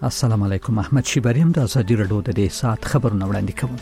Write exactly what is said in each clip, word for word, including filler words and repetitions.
السلام علیکم. احمد شیبریم د ازادي رادیو د دې سات خبرونه وړاندې کوم.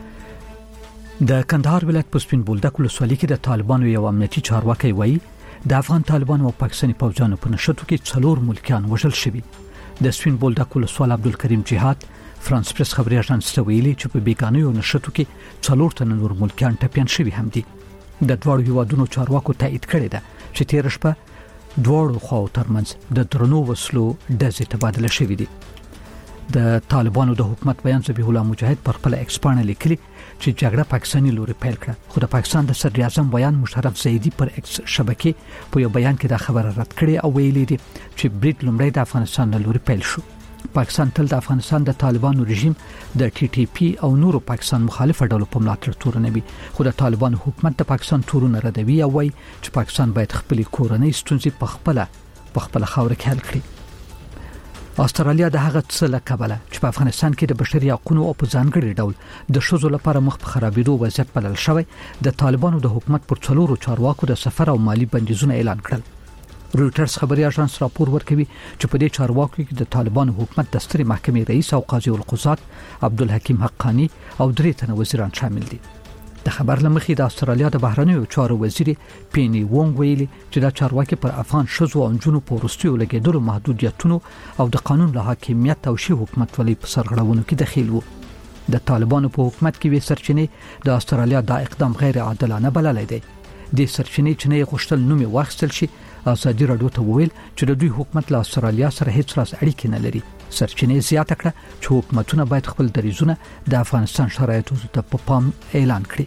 د کندهار ولایت په سپین بولدک ولسوالۍ کې د طالبانو یو امنیتي چارواکي وایي د افغان طالبانو او پاکستاني پوځیانو په نشټو کې څلور ملکیان وژل شوي. د سپین بولدک ولسوال عبدالکریم جهاد فرانس پریس خبري اژانس ته ویلي چې په بیګانیو نشټو کې څلور تن نور ملکیان ټپيان شوي هم دي. د دوړو هیوادونو چارواکو تایید کړی ده چې تیر شپه دوړو خواو ترمنځ د درنو وسلو ډزې تبادله شوې دي. د طالبانو د حکومت بیان ذبیح الله مجاهد پر خپل ایکس باندې لیکلي چې جګړه پاکستاني لوري پیل کړه، خو د پاکستان د صدر اعظم بیان مشرف زیدی پر ایکس شبکې په یو بیان کې دا خبره رد کړې او ویلي دي چې برید لومړی د افغانستان لوري پیل شو. پاکستان تل د افغانستان د طالبانو رژیم د ټي ټي پی او نورو پاکستان مخالف ډلو په ملاتړ تورنه وي، خو د طالبانو حکومت د پاکستان تورونه ردوي او وايي چې پاکستان باید خپل کورنۍ ستونزې په خپل په خپل خاور کې حل کړي. استرالیا د هغه څه له کبله چې په افغانستان کې د بشري حقوقو او په ځانګړي ډول د شوزو لپاره مخ په خرابېدو وضعیت بلل شوی، د طالبانو د حکومت پر څلورو چارواکو د سفر او مالی بندیزونه اعلان کړل. رويټرز خبري اژانس راپور ورکوي چې په دې چارواکو کې د طالبانو حکومت د سترې محکمې رئیس او قاضي القضات عبدالحکیم حقانی او درې تنه وزیران شامل دي. د خبر لمخې د استرالیا د بهرنیو چارو وزیر پینی وونګ ویلي چې دا چارواکي پر افغان شوزو او جنونو په وروستیو لګیدلو محدودیتونو او د قانون له حاکمیت او شی حکومت ولې په سرغړونو کې دخیل وو. د طالبانو په حکومت کې وی سرچینې د استرالیا دا اقدام غیر عادلانه بللی دی. د سرچینې چې نه غوښتل نومي واخیستل شي. ازادي رادیو ته ویل چې د دوی حکومت له استرالیا سره هیڅ راز اړیکې نه لري. سرچینې زیاته کړه چې حکومتونه باید خپل دریزونه د افغانستان شرایطو ته په پام اعلان کړي.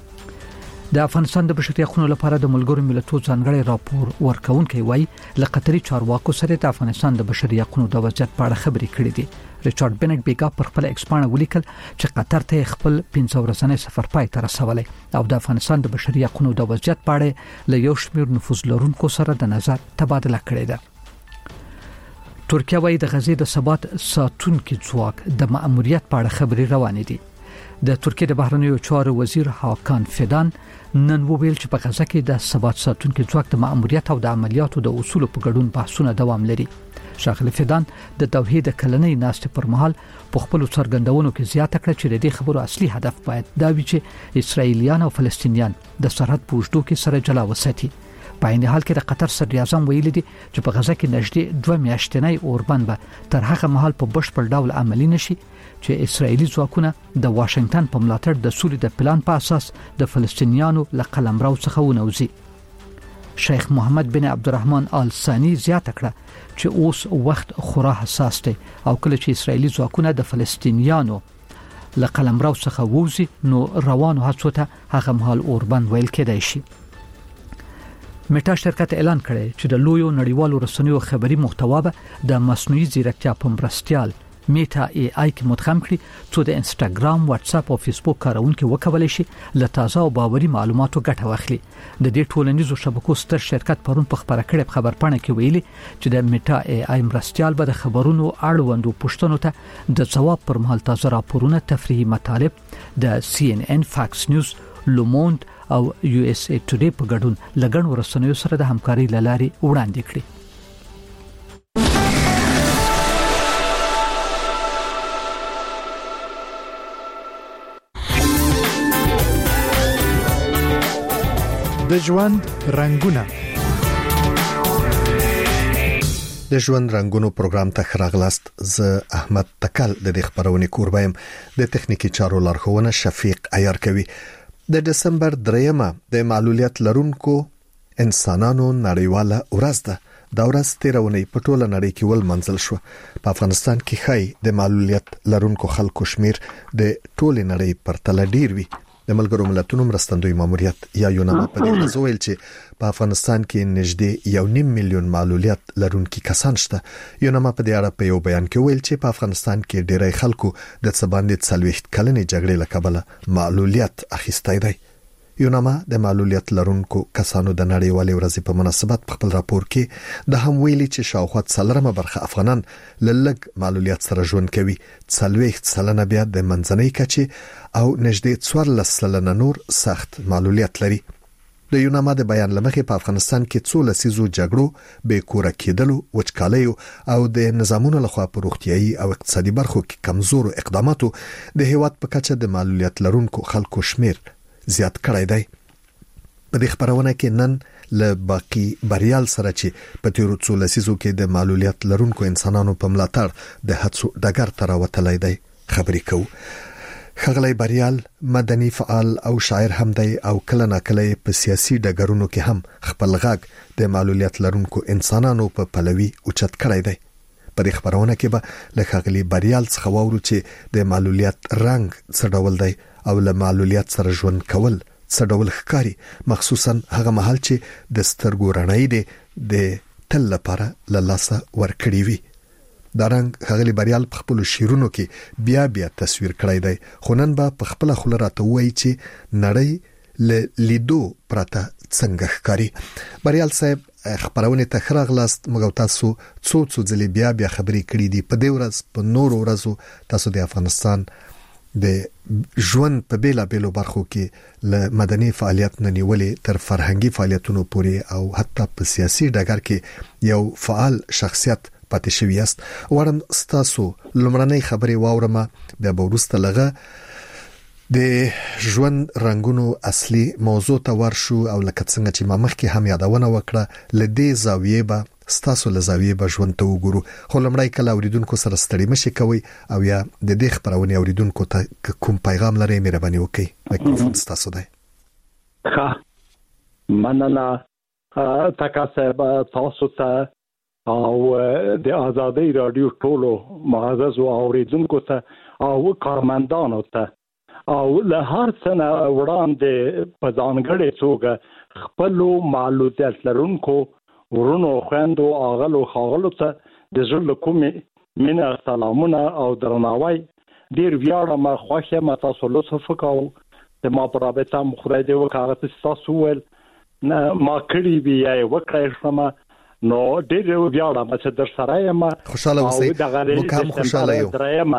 د افغانستان د بشري حقوقو لپاره د ملګرو ملتونو ځانګړي راپور ورکونکي وایي ل قطري چارواکو سره د افغانستان د بشري حقوقو د وضعیت په اړه خبرې کړې دي. ریچارډ بنټ بیګا پر خپل ایکس باندې ولیکل چې قطر ته خپل پنځه ورځنی سفر پای ته رسولی او د افغانستان د بشري حقوقو د وضعیت په اړه له یو شمېر نفوذ لرونکو سره د نظر تبادله کړې ده. ترکیه وايي د غزې د ثبات ساتونکو ځواک د مأموریت په اړه خبري روانې دي. د ترکیه د بهرنیو چارو وزیر هاکان فیدان نن وویل چې په غزه کې د ثبات ساتونکو ځواک د مأموریت او د عملیاتو د اصولو په ګډون بحثونه دوام لري. ښاغلی فیدان د توحید کلنۍ ناستې پر مهال په خپل څرګندونو کې زیاته کړه چې د دې خبرو اصلي هدف باید دا وي چې اسرایلیان او فلسطینیان د سرحد په اوږدو کې سره جلا وساتي. په عین حال کې د قطر صدر اعظم ویلي دي چې په غزه کې نږدې دوه میاشتنی اوربند به تر هغه مهال په بشپړ ډول عملی نشي چې اسرایلی ځواکونه د واشنگټن په ملاتړ د سولې د پلان په اساس د فلسطینیانو له قلمرو څخه ونوځي. شیخ محمد بن عبدالرحمن آل ثانی زیاته کړه چې اوس وخت خورا حساس دی او کله چې اسرایلی ځواکونه د فلسطینیانو له قلمرو څخه ووځي نو روانو هڅو ته هغه مهال اوربند ویل کېدای شي. میټا شرکت اعلان کړی چې د لویو نړیوالو رسنیو خبري محتوا به د مصنوعي ځیرکتیا په مرستیال میټا ای آی کې مدغم کړي چې د انستګرام، واتس اپ او فیسبوک کارونکو وکولای شي له تازه او باوري معلوماتو ګټه واخلي. د دې ټولنیزو شبکو ستر شرکت پرون په خبره کړې خبرپاڼه کې ویلي چې د میټا ای آی مرستیال به د خبرونو اړوندو پوښتنو ته د ځواب پر مهال تازه راپورونه، تفریحي مطالب د سی ان ان، فاکس نیوز، لوموند او یو اس ای ټوډے په ګډون لګڼو رسنیو سره د همکاري لاري وړاندې کړي. د ژوند رنگونه د ژوند رنگونو پروګرام ته خراغلاست. زه احمد تکل د دې خبرونه کوربایم. د تخنیکی چارو لارښوونه شفیق عیار کوي. د دسمبر دریمه د معلولیت لرونکو انسانانو نړیواله ورځ ده. دا ورځ تیرونې په ټوله نړۍ کې ول منځل شو. په افغانستان کې خای د معلولیت لرونکو خلکو شمیر د ټوله نړۍ پر تل ډیر وي. د ملګرو ملتونو مرستندوی ماموریت یا یوناما په دې ویل چې په افغانستان کې نږدې یو نیم میلیون معلولیت لرونکي کسان شته. یوناما په دې اړه په یو بیان کې ویل چې په افغانستان کې ډېری خلکو د څه باندې څلوېښت کلنې جګړې له کبله معلولیت اخیستی دی. یوناما د معلولیت لرونکو کسانو د نړیوالې ورځې په مناسبت په خپل راپور کې د هم ویلي چې شاوخوا څلورمه برخه افغانان لږ معلولیت سره ژوند کوي، څلوېښت سلنه بیا د منځنۍ کچې او نږدې څوارلس سلنه نور سخت معلولیت لري. د یوناما د بیان لمخې په افغانستان کې څو لسیزو جګړو به کور کېدلو وچکالیو او د نظامونو لخوا په روغتيایي او اقتصادي برخو کې کمزورو اقداماتو د هیواد په کچه د معلولیت لرونکو خلکو شمیر زیات کړی دی. په دې خبرونه کې نن له باقی بریال سره چې په تیرو څو لسیزو کې د معلولیت لرونکو انسانانو په ملاتړ د هڅو ډګر ته راوتلی دی خبرې کوو. خغلی بریال مدني فعال او شاعر هم دی او کله ناکله په سیاسي ډګرونو کې هم خپل غږ د معلولیت لرونکو انسانانو په پلوي اوچت کړی دی. په دې خبرونه کې به له خغلی بریال څخه واورو چې د معلولیت رنګ څه ډول دی او له معلولیت سره ژوند کول څه ډول ښکاري، مخصوصا هغه مهال چې د سترګو رڼایي دی د تل لپاره له لاسه ورکړي وي. دا رنګ خغلی بریال په خپل شیرونو کې بیا بیا تصویر کړی دی، خو نن به په خپل خله راته وایي چې نړۍ له لیدو پرته څنګه ښکاري. بریال صاحب خبرونه ته خراغلاست، موږ تاسو څو څو ځلې بیا بیا خبرې کړې دي. په دې ورځ په نورو ورځو تاسو د افغانستان د ژوند په بیلا بیلو برخو کې له مدني فعالیت نه نیولې تر فرهنګي فعالیتونو پورې او حتی په سیاسي ډګر کې یو فعال شخصیت پاتې شوی یاست. ورم ستاسو لمړنۍ خبرې واورم، بیا به وروسته لغه د ژوند رنگونو اصلي موضوع ته ورشو او لکه څنګه چې ما مخکې هم یادونه وکړه لدې زاویې به ستاسو له زاویې به ژوند ته وګورو. خو لمړی کله اوریدونکو سره ستړي مشي کوي او یا د دې خبرونه اوریدونکو ته کوم پیغام لري مهرباني وکړئ. میکروفون ستاسو دی. ښه مننه تاسو تاسو ته او د آزادۍ رادیو ټولو معزز اوریدونکو ته او کارمندانو ته او له هر څه نه وړاندې په ځانګړې توګه خپلو معلولیت لرونکو ورونو خویندو اغلو خاغلو ته د زړه له کومې مینه سلامونه او درناوی. ډېر ویاړم خوښ یم تاسو لطف وکړو د ما په رابطه م خدای دې وکړه هغه تاسو وویل ما کړي وي یا یې وکړی شومه نو ډېر ویاړم چې در سره یم. خوشاله اوسئ، موږ هم خوشاله یو.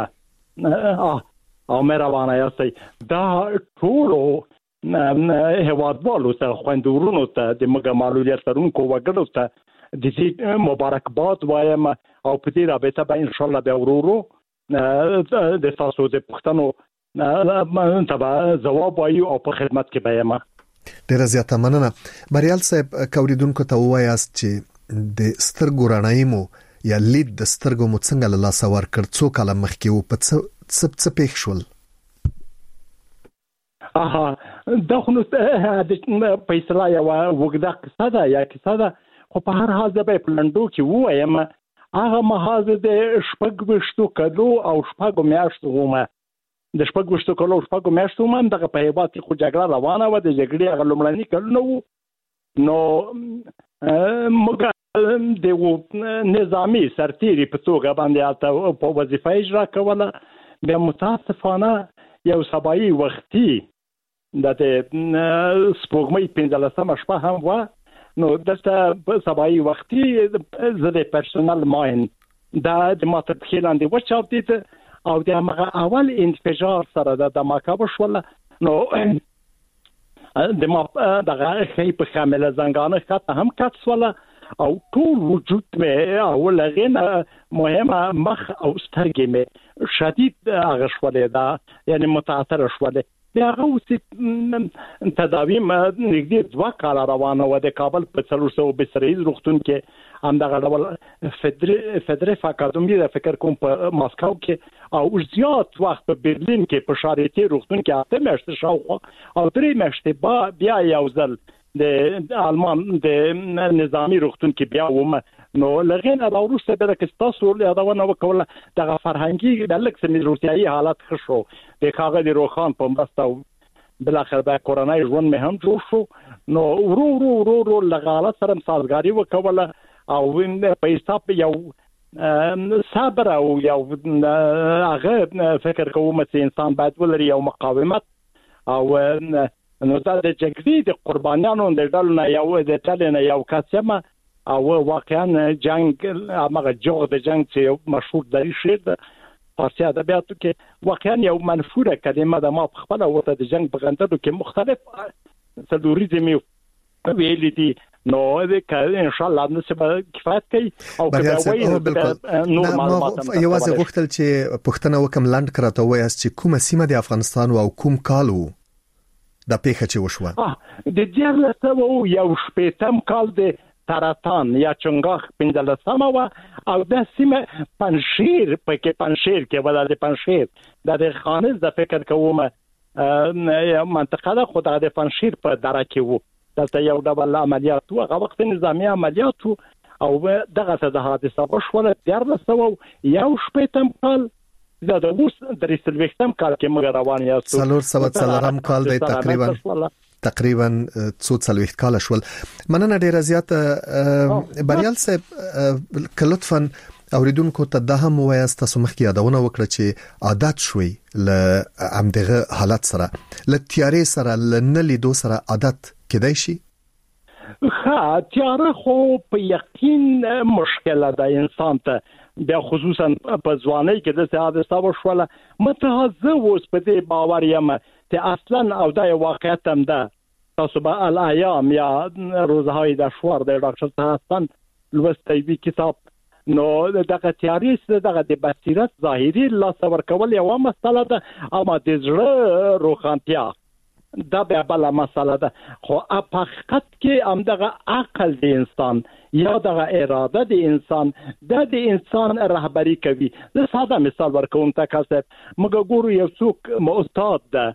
او مې روانه یاستئ. دا ټولو هیوادوالو ته خویندورونو ته د موږ معلولیت لرونکو وګړو ته د دې مبارکباد وایم او په دې رابطه به ان شاء الله به ورورو د تاسو د پښتنو ته ځواب وایو او په خدمت کې به یم. ډیره زیاته مننه. بریال صاحب کوریدونکو ته وایاست چې د سترګو رڼایي مو یا لید د سترګو مو څنګه له لاسه ورکړ، څو کاله مخکې و، په څه څه پېښ شول؟ اها دا خو نو په اصطلاح یوه اوږده قصه ده یا کیسه ده، خو په هر حال زه به یې په لنډو کې ووایم. هغه مهال د شپږ ویشتو کلو او شپږو میاشتو وم، د شپږ ویشتو کلو او شپږو میاشتو وم. همدغه په هېواد کې خو جګړه روانه وه، د جګړې هغه لومړني کلونه وو. نو موږ د نظامي سرتیري په توګه باندې هلته په وظیفه اجرا کوله. بیا متاسفانه یو سبایي وختي د سپوږمۍ پنځلسمه شپه هم وه، نو دلته په سبایي وختي زه د پرسونل ماین دا د ما تر پښې لاندې وچاودېده او د همغه اول انفجار سره د دماکه وشوله. نو د ما دغه ښۍ په خامله زنګانه ښکته هم کټ شوله او ټول وجود مې او له هغې نه مهمه مخ او سترګې مې شدید هغه شولې ده، یعنې متاثره شولې. د هغه اوسې تداوي نږدې دوه کاله روانه وه. د کابل په څلور سوه بستریز روغتون کې همدغه ډول فدرف اکاډمي د فکر کوم په ماسکو کې او زیات وخت په برلین کې په شارټي روغتون کې اته میاشتې شاوخوا او درې میاشتې بیا یو ځل د آلمان د نظامی روغتون کې بیا وم. نو لغین دا وروسته به د تاسو یادونه وکوله دغه فرهنګي د لکه سمې روغتیايي حالت ښه شو. د ښاغلي روخان په مرسته بالاخره د کورونای ژوند مې هم جوړ شو. نو ورو ورو ورو ورو له حالت سره سازګاري وکوله او په حساب یو صبر او یو هغه فکر کوم چې انسان باید ولري یو مقاومت او نو دا د جګړې د قربانیانو د ډلو نه یو د ټلې نه یو کس یم او واقعا جنگ هغه جوړ د جنگ چې مشهور دی شعر د فارسي ادبیاتو کې واقعا یو منفوره کلمه ده. ما په خپله ورته د جنگ په غندلو کې مختلف سلوریزم ویلي دي نو د کله ان شاء الله نو څه کفایت کوي او کله نو معلومات یوازې غوښتل چې پښتنه وکم لاند کراته وایي چې کومه سیمه د افغانستان او کوم کال وو د پیښه چې وشوه د دیارلس سوه یو شپږم کال د تراتان یا چنګاخ پنځلسمه و او د سیمه پنشیر پکې پنشیر کې ولا د پنشیر د خانز د فکر کومه منطقه ده خو د پنشیر په دره کې وو دلته یو ډول عملیات وو هغه وخت نظامی عملیات وو او دغه څه د حادثه وشوله دیارلس سوه یو شپږم کال دا د اوس درې سلويختم کال کې موږ روان یاستو څلور سوه څلورم کال دی تقریبا تقریبا څو څلويخت کال شول. مننه ډیره زیاته بریال صاحب کلطفا اوریدونکو ته د هم وایست تاسو مخکې یادونه وکړه چې عادت شوي ل امدغه حالت سره ل تیارې سره ل نه لیدو سره عادت کېدای شي. ها تیاره خو په یقین مشکله ده انسان ته بیا خصوصا په ځوانۍ کې د حادثه وشوله متهزه اوس په دې باور یم چې اصلا او د واقعیت هم ده تاسو به الایام یا روزهای د شوار د ډاکټر حسن لوستی وی کتاب نو دغه تیارې دغه د بصیرت ظاهري لا څور کول یو مسله ده اما د زړه روښانتیا دا به بل مسله ده خو په حقیقت کې هم دغه عقل د انسان یا دغه اراده د انسان د د انسان رهبری کوي. زه ساده مثال ورکوم تاسو موږ ګورو یو څوک استاد ده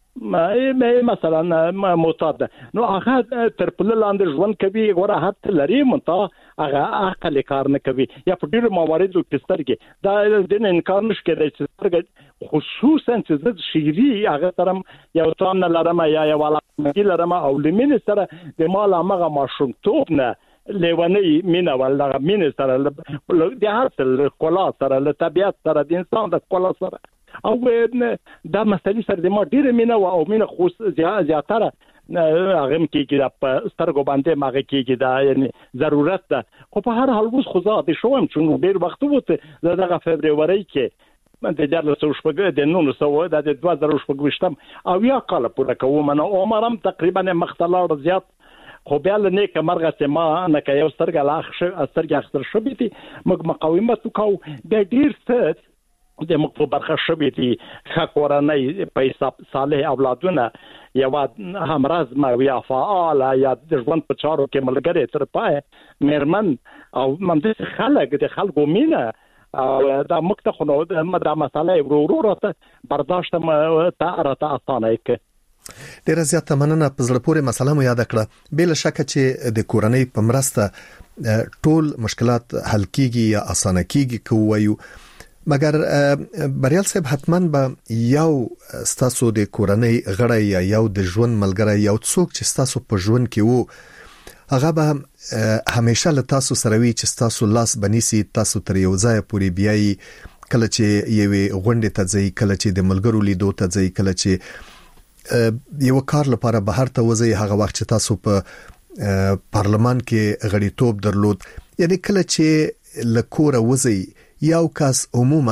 مثلا معتاد نو هغه تر په لاندې ژوند کوي غوړه حتی لري مونته هغه عقل کار نه کوي یا په ډیرو مواردو کې سترګې دا د انکار نشي کېدای چې سترګې خصوصا چې د شيري هغه ترم یو تام نه لرم یا یو علاقه لرم او لمن سره د مال هغه ماشوم توپ نه لیونی مینا ولغه مين سره د هر کلا سره له طبيعت سره د انسان د کلا سره او دا مسلې سره د ما ډیره مینا او مینا خو زیاتره هغه کې د سترګو باندې ماغه کې دا یعنی ضرورت ده خو په هر حال اوس خو زه شوم چې ډیر وخت وته دغه فبرवरी کې من د جرل سو شپږ د نونو سو د دوه زره شپږ او یا کال پوره کوم نو عمرم تقریبا مختلار زیات خو بیا له نیکه مرغه چې ما نه که یو سترګه لا سترګه اخستر شوې دي موږ مقاومت وکړو د ډیر څه د موږ په برخه شوې دي ښه کورنۍ په صالح اولادونه یو همراز ما یا فعال یا د ژوند په چارو کې ملګری تر پای مېرمن او ممدې خلک د خلکو مینه او دا موږ ته خو نو دا مسله ورو ورو راته برداشت ته راته اسانه کې ډیره زیاته مننه. په زړه پورې مسله مو یاد کړه بل شک چې د کورنۍ په مرسته ټول مشکلات حل کیږي یا اسانه کیږي کوو مګر بریال صاحب حتمان به یو ستاسو د کورنۍ غړی یا یو د ژوند ملګری یو څوک چې ستاسو په ژوند کې وو هغه به همیشه له تاسو سره وي چې تاسو لاس بنيسي تاسو تر یو ځای پورې بیاي کله چې یوې غونډې ته ځي کله چې د ملګرو لیدو ته ځي کله چې یو کار لپاره بهر ته وځي هغه وخت چې تاسو په پارلمان کې غړیتوب درلود یعنی کله چې لکوره وځي یو کس عموما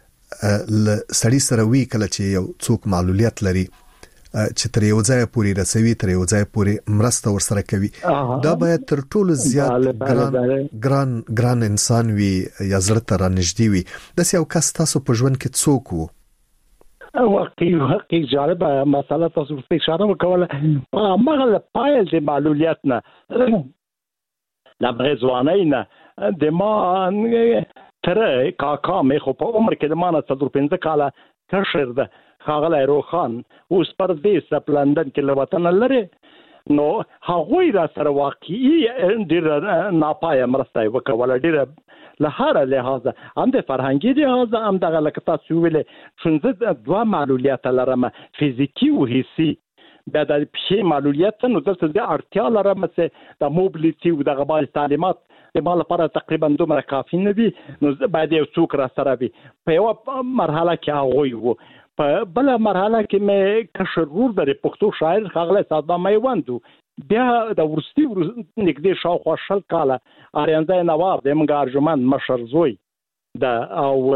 ل سړی سره وی کله چې یو څوک معلولیت لري چې تر یو ځای پورې رسوي تر یو ځای پورې مرسته ورسره کوي دا باید تر ټولو زیات ګران ګران ګران انسان وي یا زړه ته رانږدې وي د یو کس تاسو په ژوند کې څوک وو واقعي واقعي جالب مساله تاسو په اشاره وکوله مغه پایل د معلولیت نه لا برزوانینا د ما تر کاکا مې خو په عمر کې د مانه څلور پنځه کاله کشر ده خاغله روخان اوس پر دې سپ لندن کې لوطن لري نو هغوی را سره واقعي ډیر ناپای مرسته وکوله ډیر له هر لحاظه هم د فرهنګي لحاظه هم دغه لکه تاسو ویلې څنګه دوه معلولیت لرم فزیکی او حسي بیا د پښې معلولیت نو دلته د اړتیا لرم چې د موبیلیټي او د غبال تعلیمات د مال لپاره تقریبا دومره کافي نه دي نو باید یو څوک را سره وي په یو مرحله کې هغه وو په بل مرحله کې مې کشر ور د پښتو شاعر خغله صادم میوندو بیا د ورستي نږدې شاوخوا شل کاله اریانځای نواب د منګارجمن مشر زوی د او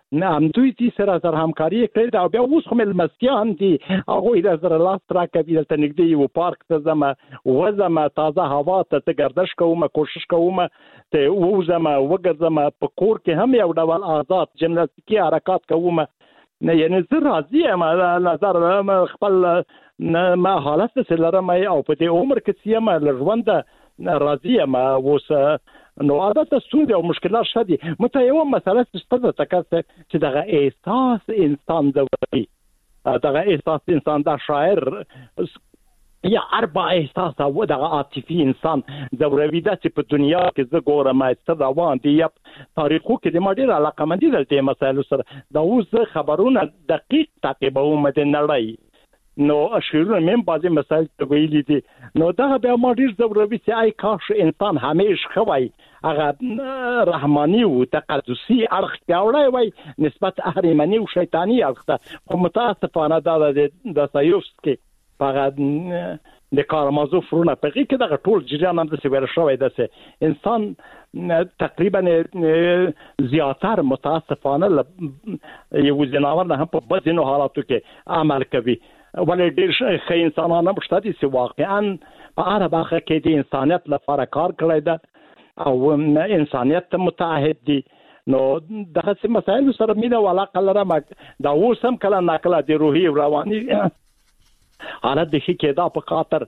هم دوی دې سره سره همکاري کړې دا بیا اوس هم المسیان دي هغه د زر لاس تر کوي د نږدې یو پارک ته زما وزما تازه هوا ته گردش کوم کوشش کوم ته وزما وګرځم په کور کې هم یو ډول آزاد جمناستیکي حرکت کوم نه یعنی زه راضي یم نظر خپل ما حالت سره مې او په دې عمر کې سیم لژوند راضي یم اوس نو عادت ستونزې او مشکلات شدي مته یو مسله ستاسو تکاسه چې دغه احساس انسان دوی دغه احساس انسان د شاعر یا اربع احساس او دغه عاطفي انسان زوروي د په دنیا کې زه ګورم چې روان دي تاریخو کې د ماډر علاقه مندي دلته مسایل سره دا اوس خبرونه دقیق تعقیبوم د نړۍ نو اشیرونه مم بعضی مسائل ویلي دي نو دا بیا ماډر زوروي چې آی کاش انسان همیشه خوای هغه رحماني او تقدسي اړخ پیاوړی وای نسبت اهریمنی او شیطانی اړخ ته خو متاسفانه دا د سایوفسکي هغه د کارمازو فرونه په کې دغه ټول جریان هم د سویر شوی د انسان تقریبا زیاتره متاسفانه یو ځناور نه په بدینو حالاتو کې عمل کوي ولې ډېر ښه انسانان هم شته چې واقعا په هر برخه کې د انسانیت لپاره کار کړی ده او انسانیت ته متعهد دي نو دغه څه مسایل سره مینه ولاقه لرم دا اوس هم کله ناکله د روحي او رواني حالت د شي کېدا په خاطر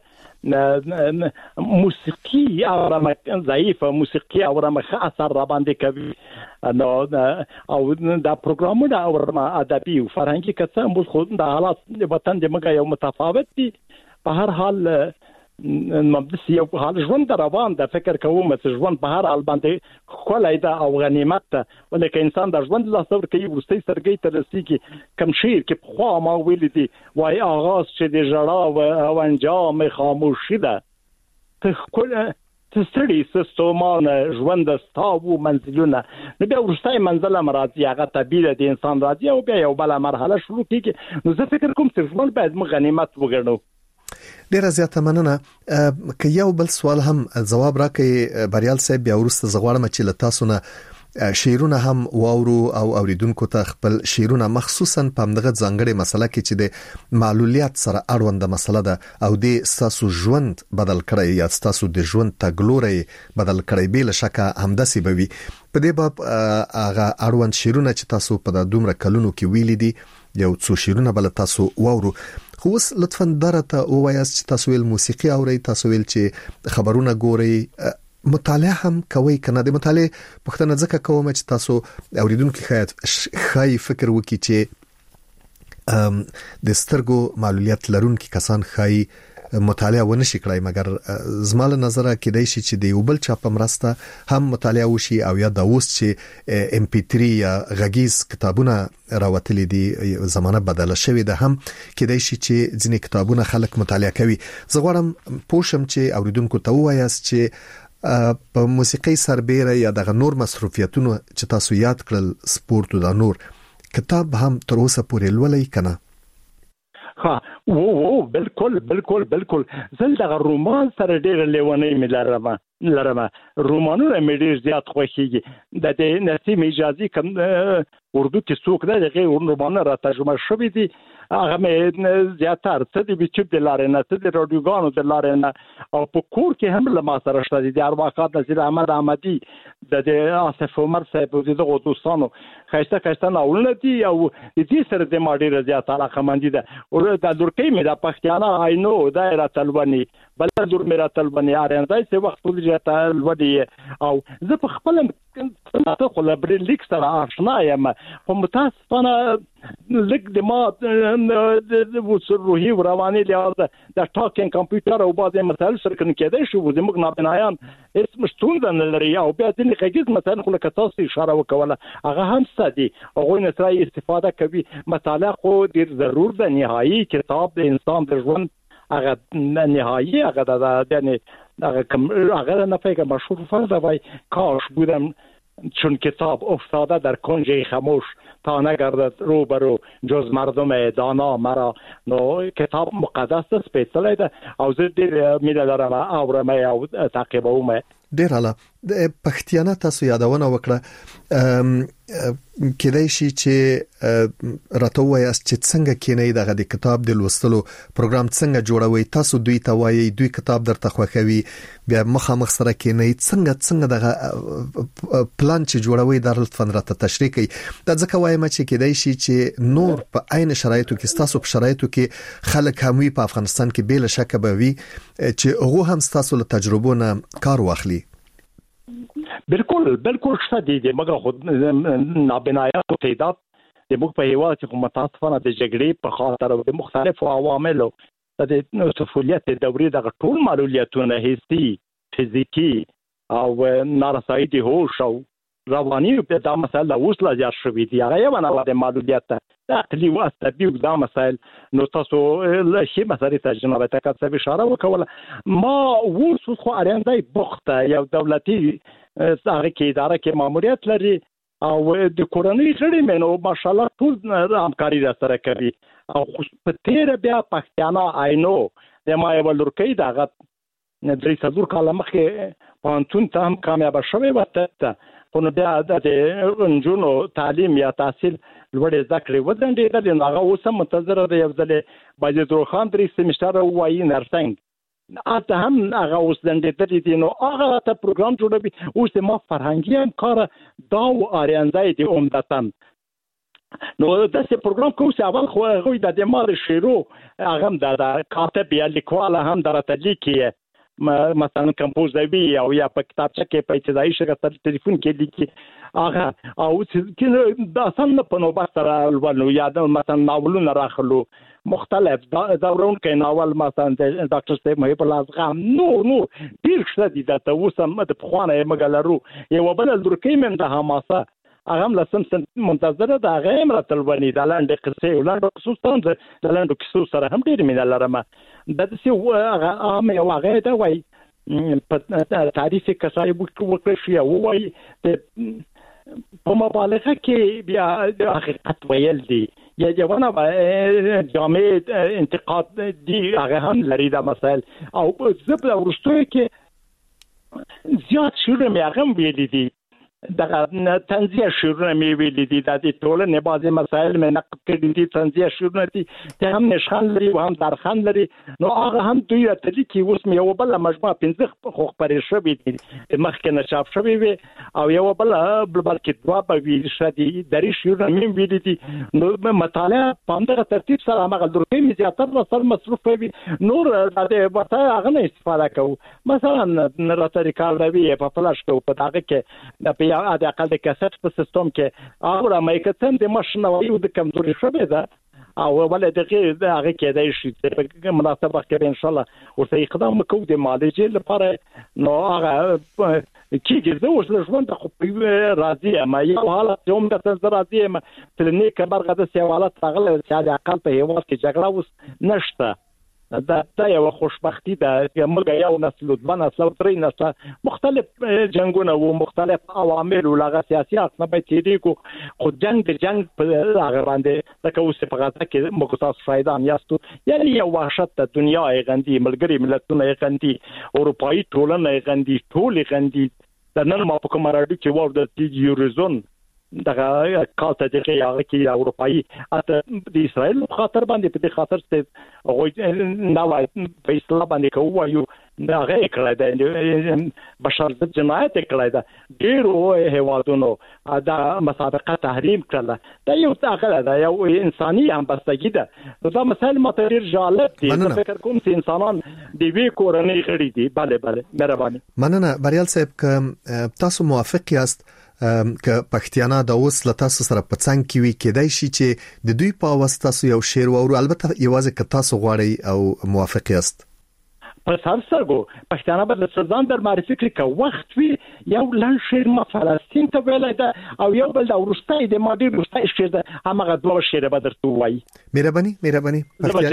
موسیقي او ضعیفه موسیقي او رمخه اثر را باندې کوي نو او دا پروګرامونه او ادبي او فرهنګي کڅه موږ خو د حالات د وطن د مګا یو متفاوت دي په هر حال مبدس یو حال ژوند روان د فکر کوم چې ژوند په هر حال باندې خولای دا او غنیمت ده ولکه انسان د ژوند لا صبر کوي ورستي سرګي تر رسیږي کم شیر کې خو ما ویل دي وای آغاز چې د جړا او انجام خاموشي ده ته خپل تسړي سستومان ژوند ستاو منزلونه نو بیا ورستي منزل مرادي هغه طبيعه د انسان راځي او بیا یو بل مرحله شروع کیږي نو زه فکر کوم چې ژوند باید موږ غنیمت وګڼو ډیره زیاته مننه که یو بل سوال هم جواب راکړي بریال صاحب بیا ورسته زغواړم چې لتاسو نه شعرونه هم واورو او اوریدونکو ته خپل شعرونه مخصوصا په دغه ځانګړي مسله کې چې د معلولیت سره اړوند مسله ده او د تاسو ژوند بدل کړی یا تاسو د ژوند تګلوري بدل کړی بل شکه همداسي بوي په دې باب هغه اړوند شعرونه چې تاسو په دومره کلونو کې ویلي دي یو څو شعرونه بل تاسو واورو خو اوس لطفاً درته ووایاست چې تاسو ویل موسیقي اورئ تاسو ویل چې خبرونه ګورئ مطالعه هم کوي کنه د مطالعه پښتنه ځکه کوم چې تاسو اوریدونکو خیات خای فکر وکړي چې د سترګو معلولیت لرونکي کسان خای مطالعه ونشي کړای مګر زماله نظر کې دی چې د یو بل چا په مرسته هم مطالعه وشي او یا د اوس چې ام پی تھری یا غږیز کتابونه راوتلي دي زمانه بدله شوې ده هم کې دی چې ځینې کتابونه خلک مطالعه کوي زه غواړم پوښم چې اوریدونکو ته وایاست چې په موسیقي سربېره یا د نور مصروفیتونو چې تاسو یاد کړل سپورت او د نور کتاب هم تر اوسه پورې لولئ کنه ها وو وو بالکل بالکل بالکل زل دغه رومان سره ډېر لیونی ملرم لرم رومانونه مې ډېر زیات خوښیږي د دې نسیم اجازي کوم اردو کې څوک نه دغه رومانونه را ترجمه شوی دي هغه مې زیاتره څه د یوټیوب د لارې نه څه د رادیوګانو د لارې نه او په کور کې هم له ما سره شته دي ارواقات نصیر احمد احمدي د آصف عمر صاحب او دغه دوستانو خاصه خاصه ناولونه دي او دې سره د ماډي زیات علاقه مندي ده او د لورکې مې د پښتانه آینو دایره تلونی بل دور مې را تلونی اړندای څه وخت ټول جاته لودي او زه په خپل ته خو له بریلیک سره آشنا یم په متاسفانه لګ د ما د روحي او رواني لحاظ د ټاکینګ کمپیوټر او بعضې مسایل سره کنه کېدای شو زموږ نابنایان هیڅ مشتون نه لري او بیا ځینې غږیز مثلا خو لکه تاسو اشاره وکوله هغه هم ستدي هغه نه سره استفاده کوي مطالعه خو ډیر ضرور ده نهایي کتاب د انسان د ژوند هغه نهایي هغه د یعنی هغه کوم هغه نه فکر مشهور فرض وای کاش بودم چون کتاب افتاده در کنج خاموش تا نگردد رو برو جز مردم دانا مرا نو کتاب مقدس است سپیڅلی ده او زه ډېر مینه لرم اورم او تعقیبوم ډیر اعلی د پښتیانه تاسو یادونه وکړه کېدای شي چې راته وایاست چې څنګه کینې دغه د کتاب د لوستلو پروګرام څنګه جوړوي تاسو دوی ته وایي دوی کتاب درته خوښوي بیا مخامخ سره کینې څنګه څنګه دغه پلان چې جوړوي در لطفاً راته تشریح کړئ دا ځکه وایم چې کېدای شي چې نور په عین شرایطو کې تاسو په شرایطو کې خلک هم وي په افغانستان کې بل شک به وي چې هغه هم تاسو له تجربو نه کار واخلي بالکل بالکل شته دي مګر خود نابنایات تعداد د موږ په هیواد کې متاسفانه د جګړې په خاطر او د مختلفو عواملو د طفولیت دورې د ټول معلولیتونه حسي فزیکی او نارسایی د هوش او رواني په دا مسله اوس لا زیات شوې دي هغه یو نه د معلولیت د عقلي او عصبي دا مسایل نو تاسو له شي مسلې ته جناب ته کاڅه اشاره وکوله ما ورسو خو اړیندای بوخته یو دولتي هغه کې اداره کې ماموریت لري او د کورنۍ غړي مینو ماشاءالله ټول همکاري را سره کوي او په تیر بیا پښتانه آینو د ما یو لورکې دغه درې څلور کاله مخکې پانتون ته هم کامیاب شوه وته په نو بیا د انجونو تعلیم یا تحصیل لوړې ذکر ودرنډې د هغه اوسه منتظر دی یو ځل باید روخان درې سیمستر وایي نرسنګ اته هم هغه اوس دندې دي نو هغه ته پروګرام جوړوي اوس ما فرهنګي هم کار دا و اړینځای دي عمدتاً نو دا چې پروګرام کوم څه اول خو هغه د دمار شیرو هغه د کاتب یا لیکوال هم درته لیکي مثلا کمپوزوي او یا په کتابچه کې په ابتدایي شکل ټلیفون کې لیکي هغه او چې دا څنګه په نوبت سره ولولو یا مثلا ناولونه راخلو مختلف دورون کې ناول مثلا ډاکټر صاحب محب الله ازغام نو نو ډیر څه دي دا ته وسم د خوانه مګلرو یو بل درکې من د حماسه هغه هم لسم منتظره د هغه هم راتلونی د لاندې قصې ولاندې خصوصا د لاندې قصو سره هم ډیر مینه لرم د څه هغه عام یو هغه دا وای په تعریف کسای وکړ شي او وای په مبالغه کې بیا د حقیقت ویل دي یا جوانه جامع انتقاد دي هغه هم لري دا مسائل او زبل ورستوي کې زیات شوره مې هغه ویل دي دغه تنزیه شورونه مې ویل دي د ټولنې بعضي مسایل مې نقد کړي دي تنزیه شورونه دي ته هم نشان لري او هم درخان لري نو هغه هم دوی ته دي کې اوس مې یو بل مجموعه پنځه خو پرې شوې دي مخکې نه چاپ شوې وي او یو بل بلکې دوا په ویل شدي درې شورونه مې ویل دي نو مطالعه په همدغه ترتیب سره هغه درته مې زیاتره سر مصروف وي نور د وته هغه نه استفاده کوو مثلا راته ریکارډوي په فلاش کو په هغه کې یا د اقل د کیسټ په سیستم کې هغه مایکتن د ماشینوي د کمزوري شوه ده او ولې دغه هغه کې د شي په مناسبه کې ان شاء الله ورته اقدام وکړو د معالجې لپاره نو هغه کېږي زه اوس له ژوند خو په راضي ما یو حالت یوم د تنظر راضي ما تلنی کبر غده سیوالات راغله چې د اقل په هیواد کې جګړه اوس نشته دا دا یو خوشبختی ده موږ یو نسل دوه نسل درې نسل مختلف جنگونه او مختلف عوامل او لغه سیاسي اصله به تیری کو خو جنگ د جنگ په هغه باندې د کوڅه په غاټه کې موږ تاسو فائدان یاستو یعنی یو وحشت د دنیا غندي ملګری ملتونه غندي اروپאי ټولنه غندي ټول غندي د نن ما په کومه راډیو کې ور د یوروزون دغه کالته د هغه کې اروپאי اته د اسرائیل خاطر باندې په دې خاطر څه غوښ نه وای په اسلام باندې کوو دا هغه کړه د بشر د جنایت کړه دا ډیرو هیوادونو دا مسابقه تحریم کړه دا یو څه دا یو انساني همبستګي ده دا مسائل ماتریر جالب دي فکر کوم چې انسانان د وی کورنۍ غړي دي bale bale مهرباني مننه بریال صاحب ک تاسو موافق یاست که پښتیانه د اوس له تاسو سره په څنګ کې وي کېدای شي چې د دوی په واسطه تاسو یو شعر وورو البته یوازې که تاسو غواړئ او موافق یاست په سر سرګو پښتانه به د سردان در معرفي کړي که وخت وي یو لن شعر ما فلسطین ته ویلای دا او یو بل د ورستای د ماډي ورستای شعر د هغه دوه شعر به درته وایي مهرباني مهرباني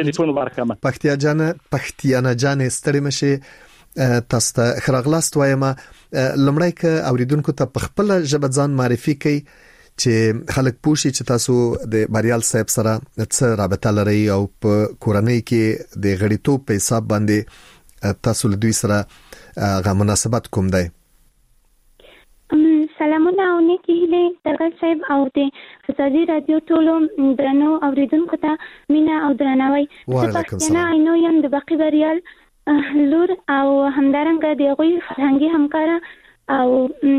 پښتیا جان پښتیانه جان ستړي مشه تاسو ته خراغلاست وایم لمړی ک اوریدونکو ته په خپل ژبه ځان معرفي کړئ چې خلک پوښي چې تاسو د بریال صاحب سره څه رابطه لرئ او په کورنۍ کې د غړیتوب په حساب باندې تاسو له دوی سره غو مناسبت کوم دی سلامونه او نیکی هیلې درګل صاحب او د ازادي رادیو ټولو درنو اوریدونکو ته مینا او درناوی. وعلیکم السلام. نه اینو یم د بقي بریال لور او همدارنګه د غوي فرهنګي همکار او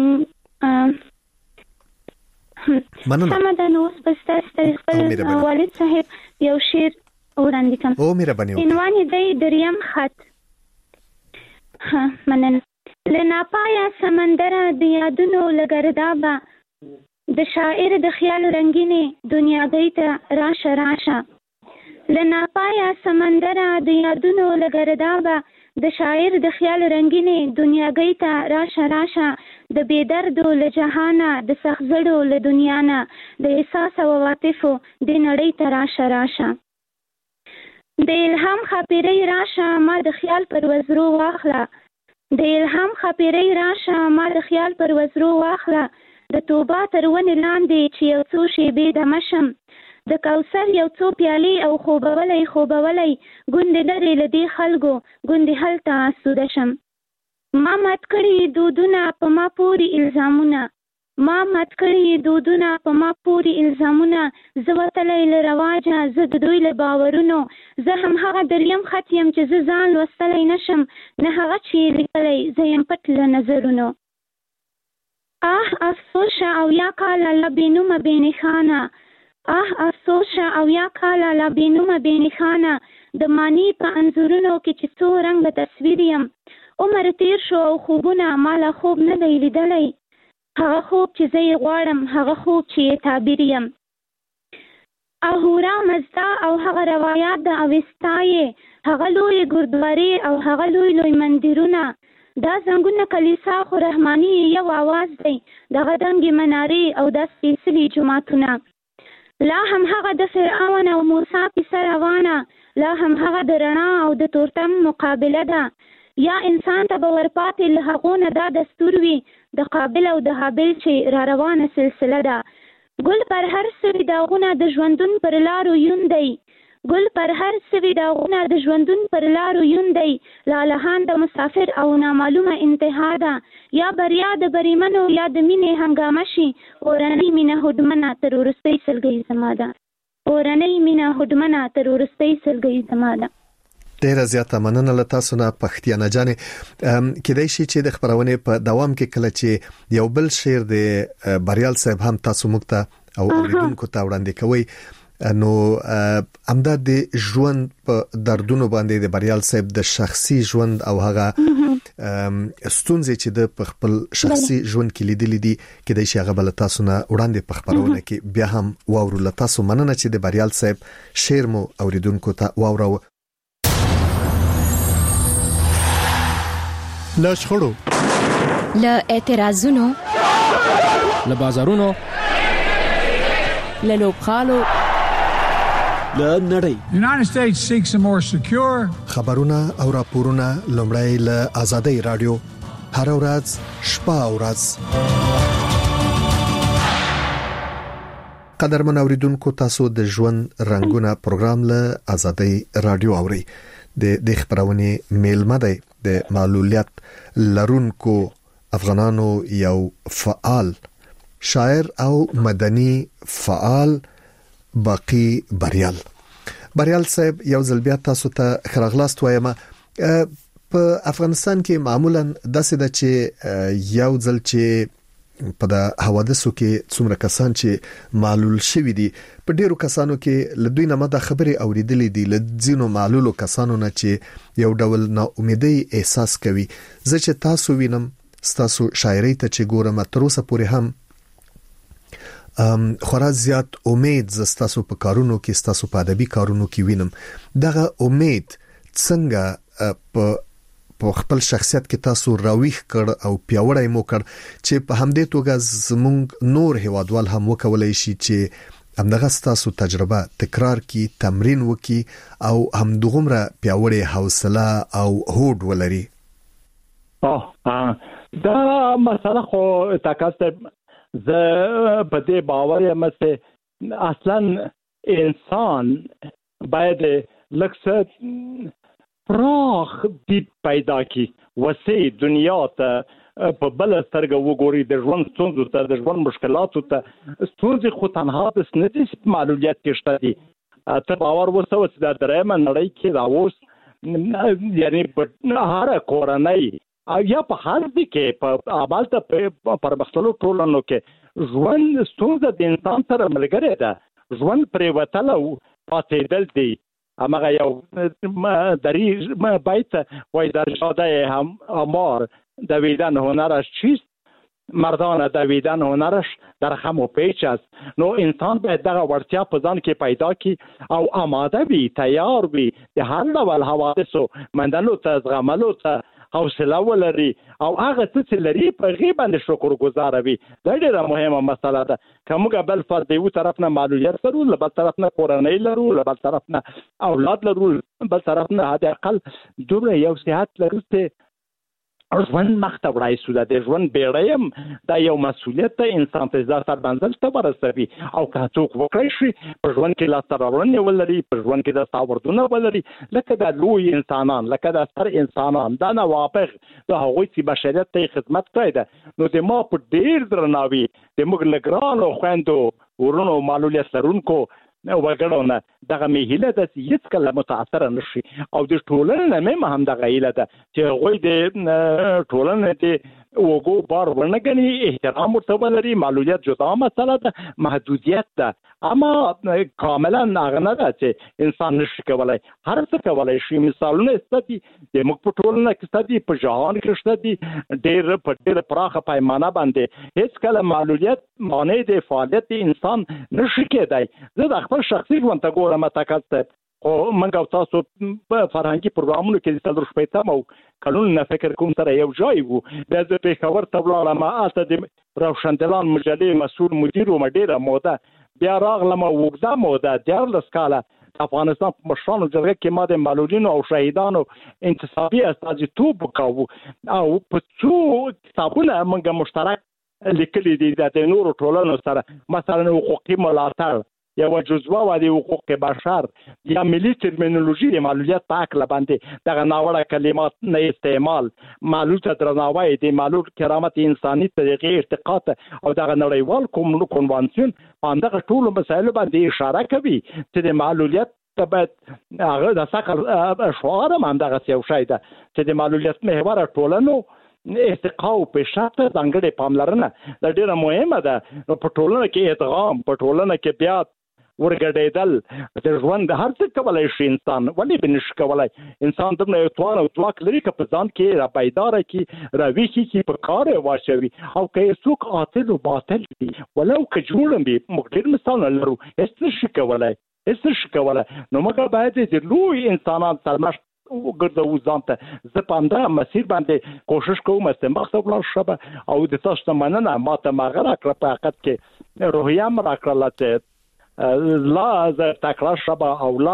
مننه. سمدان اوس بس تاسو خپل والد صاحب یو شعر وړاندې کوم. او مهرباني وکړئ. عنوان دی دریم خط. ها مننه. لناپایا سمندر د یادونو لګردابا د شاعر د خیال رنگینه دنیا دیتا راشه راشه. لناپایا سمندر د یادونو لګردابا د شاعر د خیال رنگینه دنیا دیتا راشه راشه. د بیدردو له جهانه د سخزړو له دنیا نه د احساس او عواطفو د نړۍ ته راشه راشه. د الهام خاپیرې راشه ما د خیال پر وزرو واخله. د الهام خاپیرې راشه ما د خیال پر وزرو واخله. د توبه تر ونې لاندې چې یو څو شیبې دمه شم. د کوثر یو څو پیالې او خوبولی خوبولی ګوندې لرې له دې خلکو ګوندې هلته آسوده شم. ما مات کړي دودونه په ما پورې الزامونه. ما مات کړي دودونه په ما پورې الزامونه. زه وتلی له رواجه زه د دوی له باورونو. زه هم هغه دریم خط یم چې زه ځان لوستلی نشم نه هغه چې یې لیکلی زه یم پټ له نظرونو. آه افسوس شه او یا کاله له بېنومه بېنښانه. آه افسوس شه او یا کاله لا بینومه بینخانه. د معنی په انځورونو کې چې څو رنګه تصویر یم. عمر تیر شو او خوبونه مالا خوب نه دی لیدلی. هغه خوب چې زه یې غواړم هغه خوب چې یې تعبیر یم. اهورا مزدا او هغه روایات د اوستایې هغه لوی ګردوارې او هغه لوی لوی مندرونه. دا زنګونه کلیسا خو رحماني یو आवाज دی. دغه دنګې منارې او دا سپېڅلي جوماتونه. لا هم هغه د فرعون او موسی کیسه روانه. لا هم هغه د رڼا او د تورتم مقابله ده. یا انسان ته به ورپاتې له هغو نه دا دستور وي د قابل او د حابل چې را روانه سلسله ده. ګل پر هر سوي داغونه د ژوندون پر لارو یون دی. ګل پر هر سوي داغونه د ژوندون پر لارو یون دی. لالهان د مسافر او نامعلومه انتها ده. یا بریا د بریمنو یا د مینې هنګامه شي. اورنۍ مینه هډمنه تر وروستۍ سلګۍ زما ده. اورنۍ مینه هډمنه تر وروستۍ سلګۍ زما ده. ډیره زیاته مننه له تاسو نه پښتیانه جانې. کېدای شي چې د خبرونه په دوام کې کله چې یو بل شعر د بریال صاحب هم تاسو موږ ته او اوریدونکو ته وړاندې کوي. نو امدا د ژوند په دردونو باندې د بریال صاحب د شخصي ژوند او هغه ستونزې چې د خپل شخصي ژوند کې لیدلې دي کېدای شي هغه بل تاسو نه وړاندې په خبرونه کې بیا هم واورو. له تاسو مننه چې د بریال صاحب شعر مو اوریدونکو ته واورو. له شخړو له اعتراضونو له بازارونو له لوبخالو له نړۍ. The United States seeks a more secure. خبرونه او راپورونه لومړی له آزادۍ رادیو هر ورځ شپه او ورځ. قدرمن اوریدونکو تاسو د ژوند رنگونه پروګرام له آزادۍ رادیو اوري. د د خبرونه میلمه دی د معلولیت لرونکو افغانانو یو فعال شاعر او مدني فعال باقی بریال. بریال صاحب یو ځل بیا تاسو ته خراغلاست وایم. په افغانستان کې معمولا داسې ده چې یو ځل چې په د حوادثو کې څومره کسان چې معلول شوي دي په ډیرو کسانو کې لدوی نه مده خبري اوریدلې دي لځینو معلولو کسانو نه چې یو ډول نا امیدي احساس کوي. زه چې تاسو وینم تاسو شاعرۍ ته چې ګورم تر اوسه پورې هم ام خورا زیات امید زستاسو په کارونو کې ستاسو په ادبي کارونو کې وینم. دغه امید څنګه په په خپل شخصیت کې تاسو راويخ کړ او پیاوړی مو کړ چې په همدې توګه زمونږ نور هیوادوال هم وکولای شي چې همدغه تاسو تجربه تکرار کی تمرین وکي او هم دغمره پیاوړی حوصله او هوډ ولري. اه دا مسله خو تاسو زه په دې باور یم چې اصلا انسان باید لکه پراخ دید پیدا کی وسیع دنیا ته په بل سترګه وګوري د ژوند ستونزو ته د ژوند مشکلاتو ته ستونزې خو تنها د سندي معلولیت کې شته دي ته باور وسو چې د درېمه نړۍ کې راوس یعنی په هر کورنۍ یا په هر ځای کې په آبالته پر مختلفو ټولنو کې ژوند ستونزه د انسان سره ملګری ده ژوند پرې وتل او پاتېدل دي امغه یو دری بیت وای در شاده هم امار دویدن هنرش چیست مردان دویدن هنرش در خم و پیچ است نو انسان باید دغه ورتیا په ځان کې پیدا کی او آماده وي تیار وي د هر ډول حوادثو مندلو ته زغملو ته حوصله ولري او هغه څه لري په غي باندې شکر گزار وي دا ډیره مهمه مسله ده کومه بل فرد یو طرف نه معلولیت لرو بل طرف نه کورنۍ لرو بل طرف نه اولاد لرو بل طرف نه حد اقل دومره یو صحت لرو ته ژوند مخته وړای سو د ژوند بیړیم دا یو مسولیت ته انسان ته ځات منزل ته ورسوي او که څوک وکړي شي په ژوند کې لا ترورنه ولري په ژوند کې د تاوردونه ولري لکه د لوی انسانان لکه د ستر انسانان دا نه واپخ د هغوی چې بشریت ته خدمت کوي ده نو د ما په ډیر درناوي د موږ لګرانو خويندو ورونو معلولیت لرونکو وګړو نه دغه میهله د هیڅ کله متاثر نشي او د ټولنې نه هم دغه ایله ده چې غوي د ټولنې ته وګو بار ورنګني احترام ورته ولري معلولیت جدا مسله ده محدودیت ده اما کاملا ناغنه ده چې انسان نشي کولای هر څه کولای شي مثالونه ستدي د موږ په ټولنه کې ستدي په جهان کې ستدي ډېر په ډېر پراخه پیمانه باندې هیڅ کله معلولیت معنی د فعالیت انسان نشي کېدای زه د خپل شخصي ژوند ته ګورم تکاست او منګو تاسو په فرهنګي پروګرامونو کې د تدریس پېټم او قانون نه فکر کوم سره یو ځای وو د په خبر تبلاله ما اته د روشندلان مجلې مسؤل مدیر و مدیره موده بیا راغلم وګدا موده د لسکاله افغانستان په مشرانو جرګه کې ما د معلولینو او شهیدانو انتصابي استازیتوب وکاو او په څو کتابونه موږ مشترک لیکلي دي د نورو ټولنو سره مثلا حقوقي ملاتړ یو جزوه و د حقوق بشر یا ملي ترمینولوژي د معلولیت په اړه باندې دغه ناوړه کلمات نه استعمال معلول ته درناوی د معلول کرامت انساني طریقې ارتقاء او دغه نړیوال کوم کنوانسیون باندې ټول مسایل باندې اشاره کوي چې د معلولیت باید هغه د سقر شعار هم دغه یو شی ده چې د معلولیت محور ټولنو ارتقاء او پیشرفت ځانګړې پاملرنه د ډیره مهمه ده په ټولنه کې ادغام په ټولنه کې بیا ورګډېدل د ژوند هر څه کولای شي انسان ولې بنش کولای انسان د نو توان او ځواک لري چې په ځان کې را پیدار کی راوي کی په کار واچوي او که څوک قاتل او باطل دي ولو که جوړم به مقدر مثال لرو هیڅ نشي کولای هیڅ نشي کولای نو موږ باید د لوی انسانان سره وګرځو ځان ته زه په همدا مسیر باندې کوشش کوم چې مخته ولاړ شم او د تاسو مننه ماته مغره کړ په حقیقت کې روحیه مر کړل چې لا ز تکرار شبه او لا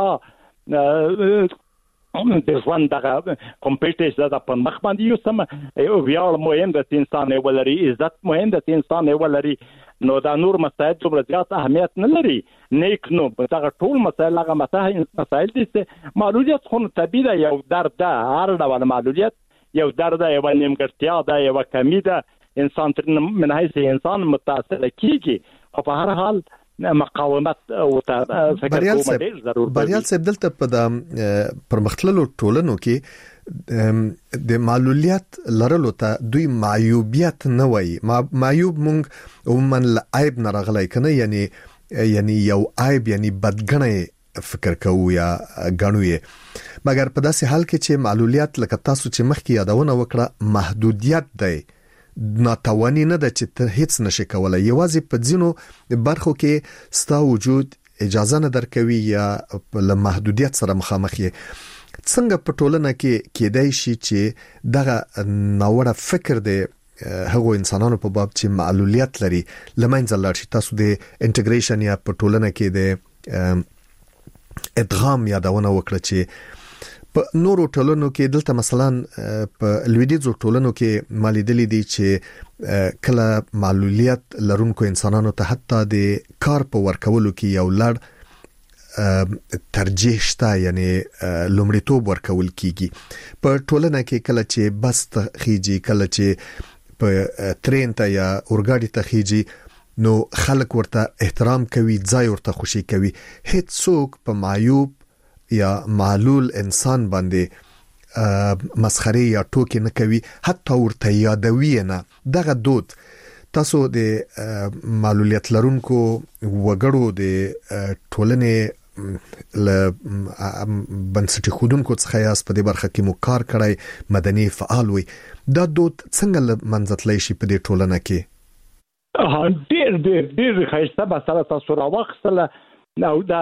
د ژوند دغه کمپیټیشن د په مخ باندې یو سم یو ویاړ مهم د انسان ولري عزت مهم د انسان ولري نو دا نور مسایل دومره زیات اهمیت نه لري نیک نو دغه ټول مسایل هغه مسایل دي چې معلولیت خو طبيعي یو درد ده هر ډول معلولیت یو درد یو نیمګړتیا ده یو کمی ده انسان تر من حیث انسان متاثر کیږي او په هر حال مقاومت او فکر کوم ډیر ضروري بریال صاحب دلته په د پرمختللو ټولنو کې د معلولیت لرلو ته دوی معیوبیت نه وایي معیوب مونږ عموما عیب نه راغلی کنه یعنی یعنی یو عیب یعنی بدګنی فکر کوو یا غنو یې مګر په داسې حال کې چې معلولیت لکه تاسو چې مخکې یادونه وکړه محدودیت دی ناتوانی نه ده چې ته هیڅ نشي کولای یوازې په ځینو برخو کې ستا وجود اجازه نه درکوي یا له محدودیت سره مخامخ یې څنګه په ټولنه کې کېدای شي چې دغه ناوړه فکر دی هغه انسانانو په باب چې معلولیت لري لمنځه لاړ شي تاسو د انټیګریشن یا په ټولنه کې د ادغام یادونه وکړه چې په نورو ټولنو کې دلته مثلا په لویدیځو ټولنو کې مالیدلې دي چې کله معلولیت لرونکو انسانانو ته حتی د کار په ورکولو کې یو لړ ترجیح شته یعنی لومړیتوب ورکول کیږي په ټولنه کې کله چې بس خيږي کله چې په ترين ته یا اورګاډي ته خيږي نو خلک ورته احترام کوي، ځای ورته خوشي کوي. هیڅ څوک په معیوب یا معلول انسان باندې مسخره یا ټوکی نه کوي، حتی ورته یادوي نه. دغه دود تاسو د معلولیت لرونکو وګړو د ټولنې ل بنسټي خودونکو څخه یاس په دې برخه کې مو کار کړی، مدني فعال وي. دا دود څنګه منځتلی شي په دې ټولنه کې؟ ډېر ډېر ډېر ښایسته مسله تاسو راوخیستله او دا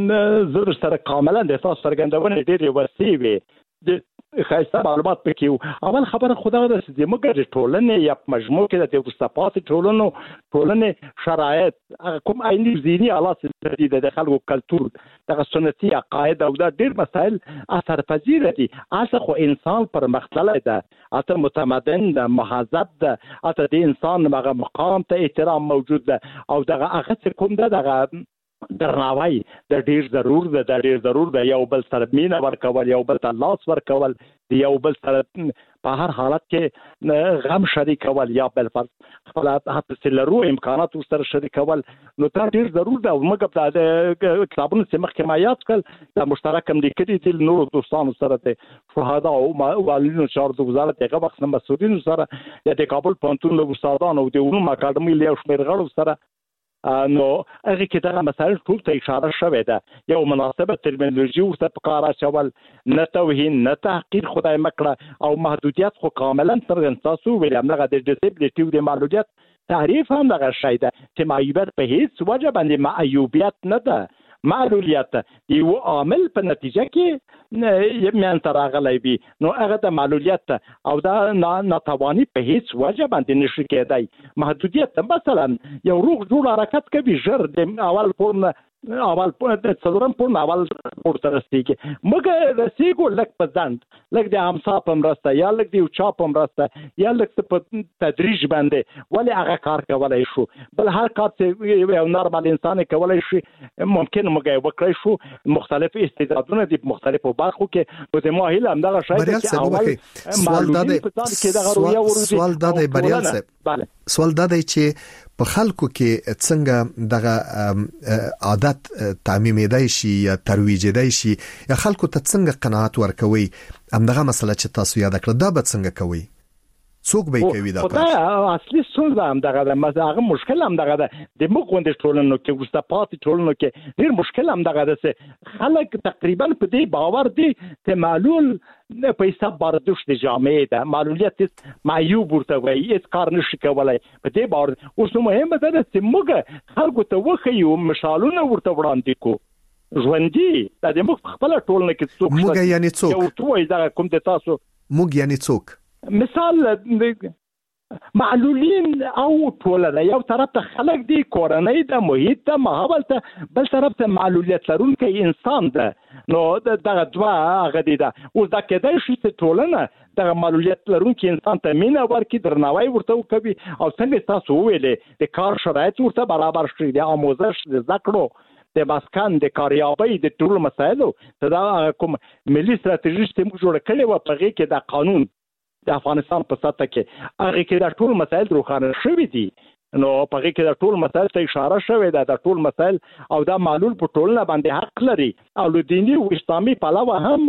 زه سره کاملا د تاسو څرګندونې ډېرې وسیع وي، د ښایسته معلومات پکې وو. اول خبره خو دغه ده چې زموږ د ټولنې یا په مجموع کې د وروسته پاتې ټولنو ټولنې شرایط کوم عیني ذهني حالات دي، د خلکو کلتور، دغه سنتي عقاید او دا ډېر مسایل اثر پذیره دي. اصل خو انسان پرمختللی ده، اته متمدن ده، مهذب ده، اته د انسان هغه مقام ته احترام موجود ده او دغه هغه کوم ده دغه درناوی د ډیر ضرور ده د ډیر ضرور ده یو بل سره مینه ورکول، یو بل ته لاس ورکول، یو بل سره په هر حالت کې غم شریکول یا بل فرض خپل هڅه لرو امکانات سره شریکول، نو دا ډیر ضرور ده. موږ په کتابونو کې مخکې ما یاد کړل د مشترک امریکایي د نورو دوستانو سره د شهدا او والینو چار د وزارت هغه وخت مسؤلینو سره د کابل پوهنتون له استادانو او د علوم اکاډمي له شمېر غړو سره نو هغه کې دغه مسایل ټول ته اشاره شوې ده. یو مناسبه ترمینولوژي ورته په کار اچول، نه توهین نه تحقیر خدای مکړه او محدودیت خو کاملا څرګند تاسو ویل همغه د ډیسبلیټي د معلولیت تعریف هم دغه شی ده چې معیوبیت په هیڅ وجه باندې معیوبیت نه ده، معلولیت یو عامل په نتیجه کې میان تر راغلی وي، نو هغه د معلولیت او دا ناتوانی په هیڅ وجه باندې نشي کېدای. محدودیت مثلا یو روغ جوړ حرکت کوي ژر د اول پورن اول د څلورم پورن اول پورته رسیږي، موږ رسیږو لږ په ځند، لږ د امسا په مرسته یا لږ د یو چا په مرسته یا لږ په تدریج باندې ولې هغه کار کولی شو. بل هر کار چې یو نارمل انسان کولی شي ممکن موږ یې وکړی شو. مختلف استعدادونه دي په مختلفو برخو کې، نو د ما هیله همدغه شی ده چې اول معلومین په ځان کې دغه رویه ورځي. سوال دا دی بریال صاحب، سوال دا دی چې په خلکو کې څنګه دغه عادت تعمیمېدای شي یا ترویجېدای شي یا خلکو ته څنګه قناعت ورکوي، همدغه مسله چې تاسو یاد کړل دا به څنګه کوي، څوک به کوي دا کار؟ دا اصلي ستونزه هم دغه ده، هغه مشکل هم دغه ده د موږ غونډې ټولنو کې وروسته پاتې ټولنو کې ډېر مشکل هم دغه ده چې خلک تقریبا په دې باور دي چې معلول په حساب باردوش د جامعې ده، معلولیت معیوب ورته وایي، هېڅ کار نشي کولی په دې باور. اوس نو مهمه ده چې موږ خلکو ته وښیو، مثالونه ورته وړاندې کړو ژوندي. دا د موږ په خپله ټولنه کې څوک موږ یعنې څوک یو ورته وایي دغه کوم د تاسو موږ یعنې څوک مثال معلولین او ټولنه، یو طرف ته خلک دي، کورنۍ ده، محیط ده، ماحول ته، بل طرف ته معلولیت لرونکی انسان ده. نو دغه دوه هغه دي ده. اوس دا کېدای شي چې ټولنه دغه معلولیت لرونکی انسان ته مینه ورکړي، درناوی ورته وکوي او څنګه تاسو وویلې د کار شرایط ورته برابر شي، د آموزش، د زده کړو، د مسکن، د کاریابۍ، د ټولو مسایلو ته دا کوم ملي ستراتیژي چې موږ جوړه کړې وه په هغې کې د قانون د افغانستان په سطح کې هغه کې دا ټول مسایل روښانه شوي دي، نو په هغه کې دا ټول مسایل ته اشاره شوې ده، دا ټول مسایل او دا معلول په ټولنه باندې حق لري او له دیني او اسلامي پلوه هم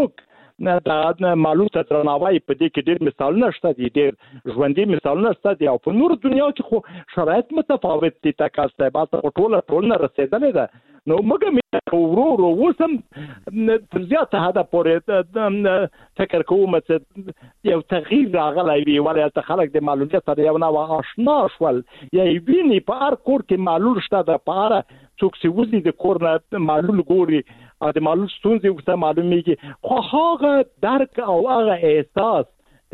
دا معلول ته درناوی په دې کې ډېر مثالونه شته دي، ډېر ژوندي مثالونه شته دي او په نورو دنیا کې خو شرایط متفاوت دي. تکا صاحب تاسو ټول ټولنه رسیدلې ده، نو موږ ورو ورو اوس هم تر زیاته حده پورې فکر کوم چې یو تغییر راغلی وي، ولې هلته خلک د معلولیت سره یو نوع اشنا شول یا یې ویني په هر کور کې معلول شته ده، په هره څوک چې وځي د کور نه معلول ګوري او د معلول ستونزې ورته معلومیږي، خو هغه درک او هغه احساس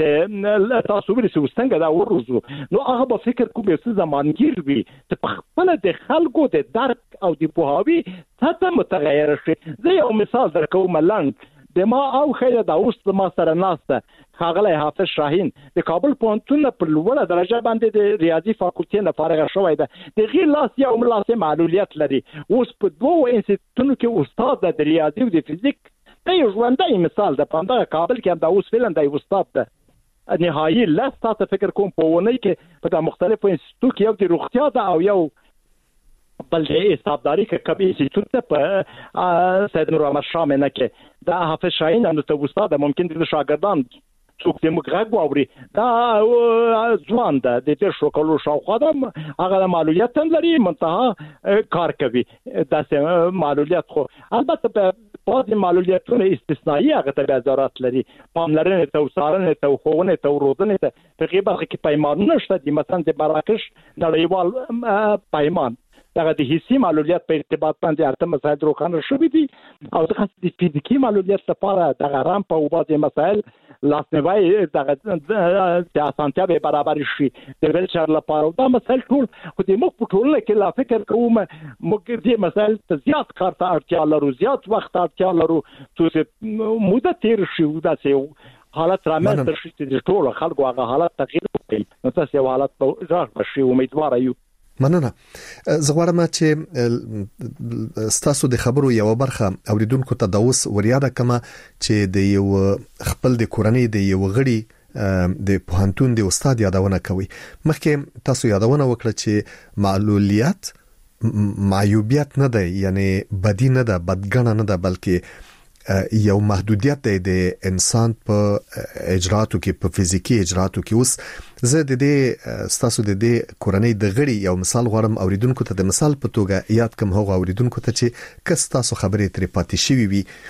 تاسو ویل چې څنګه دا ورزو، نو هغه به فکر کوم چې زمانګیر وي چې په خپل د خلکو د درک او د پوهاوي سطح متغیر شي. زه یو مثال درکوم، لنډ د ما او خیره د اوس ما سره ناسته ښاغلی حافظ شاهین د کابل پوهنتون په لوړه درجه باندې د ریاضي فاکولټي نه فارغه شوی ده، د غیر لاس یو لاس معلولیت لري، اوس په دوه انسټیټونو کې استاد ده د ریاضي او د فزیک. دا یو ژوندی مثال ده، په همدغه کابل کې هم د اوس فعلا د استاد ده. نهایی لاس تاسو فکر کوم په ونه کې په مختلفو انستیتوټ کې یو د روغتیا دا او یو بل د حسابداري کې کبي انستیتوټ په سید نور احمد شاه منه کې دا حافظ شاهین نو ته استاد ممکن د شاګردان څوک د مغرب واوري دا ځوان ده د تیر شو کولو شاوخوا ده هغه معلولیت هم لري منتها کار کوي دا معلولیت خو البته په بعض معلولیتونه استثنایی هغه ته ضرورت لري پاملرنه ته وسارنه ته خوونه ته ورودنه ته په غیبه کې پیمان نشته د مثلا د مراکش نړیوال پیمان دا د حسي معلولیت په ارتباط باندې اته مسایل روښانه شوي دي او د فزیکي معلولیت لپاره د غرام په وباده مسایل لاسنوي د د اسانتیا به برابر شي د ویلچر لپاره دا مسایل ټول خو د مخ په ټول کې لا فکر کوم موږ دې مسایل ته زیات کار ته اړتیا لرو زیات وخت اړتیا لرو چې موده تیر شي دا چې حالت رامنځته شي چې ټول خلکو هغه حالت تغییر وکړي نو تاسو حالت په ځای شي امیدوار یو مننه زه غواړم چې ستاسو د خبرو یو برخه اوریدونکو ته د اوس وریاده کما چې د یو خپل د کورنۍ د یو غړي د پوهنتون د استاد یادونه کوي مخکې تاسو یادونه وکړه چې معلولیت معیوبیت نه ده یعنی بدی نه ده بدګنه نه ده بلکې یو محدودیت دی د انسان په اجراتو کې په فزیکی اجراتو کې اوس زه د دې ستاسو د دې کورنۍ د غړي یو مثال غواړم اوریدونکو ته د مثال په توګه یاد کوم هغه اوریدونکو ته چې کس تاسو خبرې ترې پاتې شوي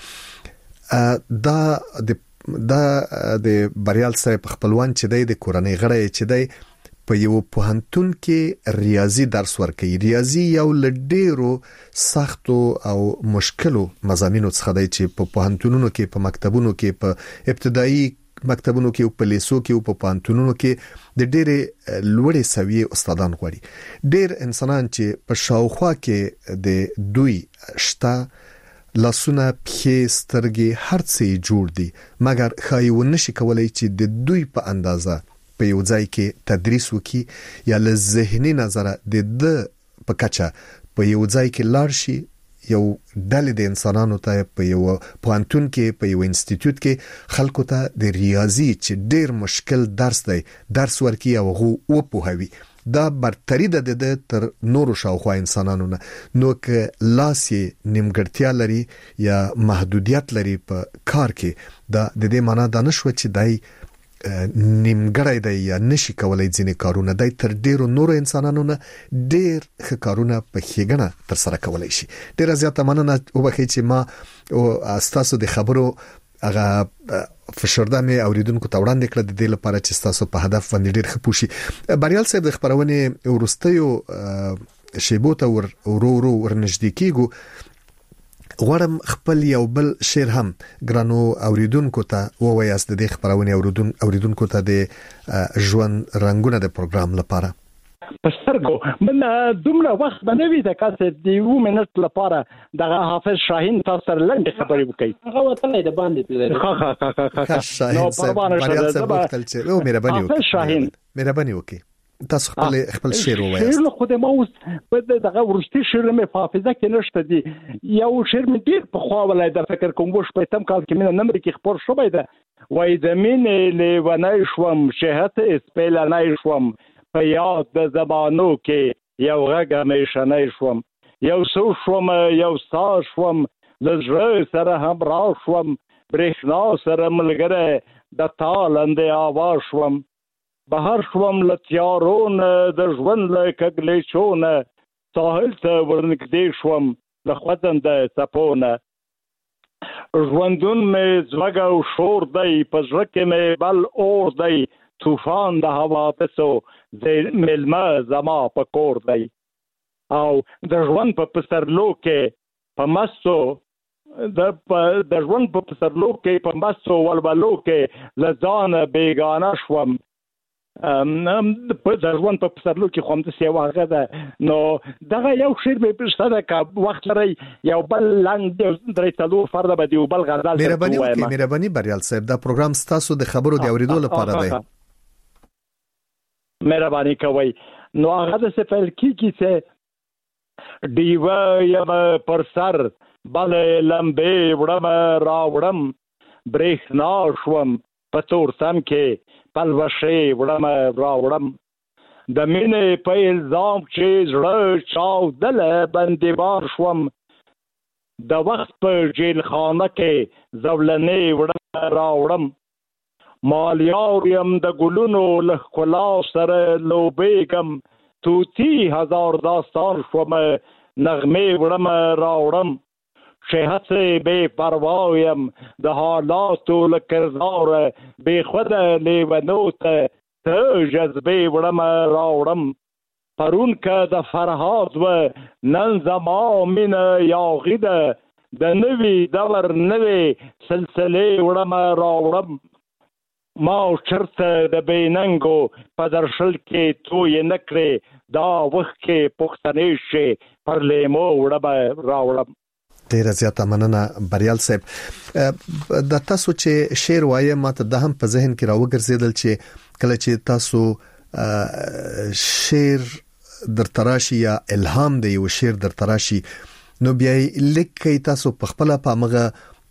وي دا د دا د بریال سره په خپلوان چې دی د کورنۍ غړي چې دی په یو پوهنتون کې ریاضي درس ورکوي ریاضي یو لډیرو سختو او مشکلو مضامینو څخه دی چې په پوهنتونونو کې په مکتبونو کې په ابتدایي مکتبونو کې او په لیسو کې او په پوهنتونونو کې د ډېرې لوړې سویې استادان غواړي ډېر انسانان چې په شاوخوا کې د دوی شته لاسونه پښې سترګې هر څه جوړ دي مګر خای و نشي کولای چې د دوی په اندازه په یو ځای کې تدریس وکي یا له ذهني نظره د د په کچه په یو ځای کې لاړ شي یو ډلې د انسانانو ته په یو پوهنتون کې په یو انسټیټیوټ کې خلکو ته د ریاضي چې ډېر مشکل درس دی درس ورکي او هغه وپوهوي دا برتری ده د تر نورو شاوخوا انسانانو نه نو که لاس یې نیمګړتیا لري یا محدودیت لري په کار کې دا د دې معنی دا نشو چې دای نیمګړی دی یا نشي کولای ځینې کارونه دی تر ډیرو نورو انسانانو نه ډیر ښه کارونه په ښېګڼه تر سره کولای شي ډیره زیاته مننه وبخښئ چې ما او ستاسو د خبرو هغه فشرده مې اوریدونکو ته وړاندې کړه د دې لپاره چې ستاسو په هدف باندې ډیر ښه پوښي بریال صاحب د خبرونې ورستیو شیبو ته ور ورو ورو ورنږدې کیږو غواړم خپل یو بل شعر هم ګرانو اوریدونکو ته ووایاست د دې خبرونه اوریدونکو ته د ژوند رنگونه د پروګرام لپاره پسترګو من دومره وخت باندې د کاسه دی و منټ لپاره د حافظ شاهین تاسو سره لنډه خبرې وکړي هغه وتلې د باندې ها ها ها ها شاهین صاحب بریال صاحب وکړل چې او مهرباني وکړئ حافظ شاهین مهرباني وکړئ تاسو خپل خپل شعر ووایاست شعر خو د موس په دغه ورستي شعر مې حافظه کې نشته دي یو شعر مې ډیر په خوا ولای د فکر کوم وش په تم کال کې مې نمبر کې خبر شوی ده وای زمين لیوانای شوم شهت اسپیلانای شوم په یاد د زبانو کې یو غږ مې شنای شوم یو سو شوم یو سا شوم لزړه سره هم را شوم برېښنا سره ملګری د تالند اواز شوم بهر شوم لتیارون د ژوند له کګلیچونه ساحل ته ورنږدې شوم له خوځند څپونه ژوندون مې زړګ او شور دی په زړه کې مې بل اور دی طوفان د حوادثو ملمه زما په کور دی او د ژوند په پسرلو کې په مستو د د ژوند په پسرلو کې په مستو ولولو کې لزان بیگانه شوم ام په ځوان په پسرلو کې خوم د سیوا غدا نو دغه یو شعر به پښته کا وخت لري یو بل لاند درې تلو فرد به دی بل غزل مهرباني وکړئ مهرباني بریال صاحب دا پروګرام ستاسو د خبرو دی اوریدو لپاره دی مهرباني کوئ نو هغه د سفل کیږي چې دیوا یم پر سر بل لمبه وړم را وړم برېښنا شوم په تور سم کې پلوشې وړم راوړم د مینې په الزام چې زړه چاودله بندیوان شوم د وخت په جیل خانه کې زولنې وړم راوړم مالیار یم د ګلونو له ښکلا سره لوبېږم توتی هزار داستان شوم نغمې وړم راوړم چې هڅې بې پروا یم د حالاتو له کرداره بې خوده لیونو ته ته جذبې وړم راوړم پرون که د فرهاد و نن زما مینه یاغي ده د نوي دور نوې سلسلې وړم راوړم ما چرته د بېننګو په درشل کې تویې نه کړې دا وخت کې پښتنې شي پر لیمو وړم راوړم. ډیره زیاته مننه بریال صاحب. د تاسو چې شعر وایي ماته د هم په ذهن کې راوګرځیدل چې کله چې تاسو شعر در تراشي یا الهام دی یو شعر در تراشي نو بیا لیکي تاسو په خپل په مغه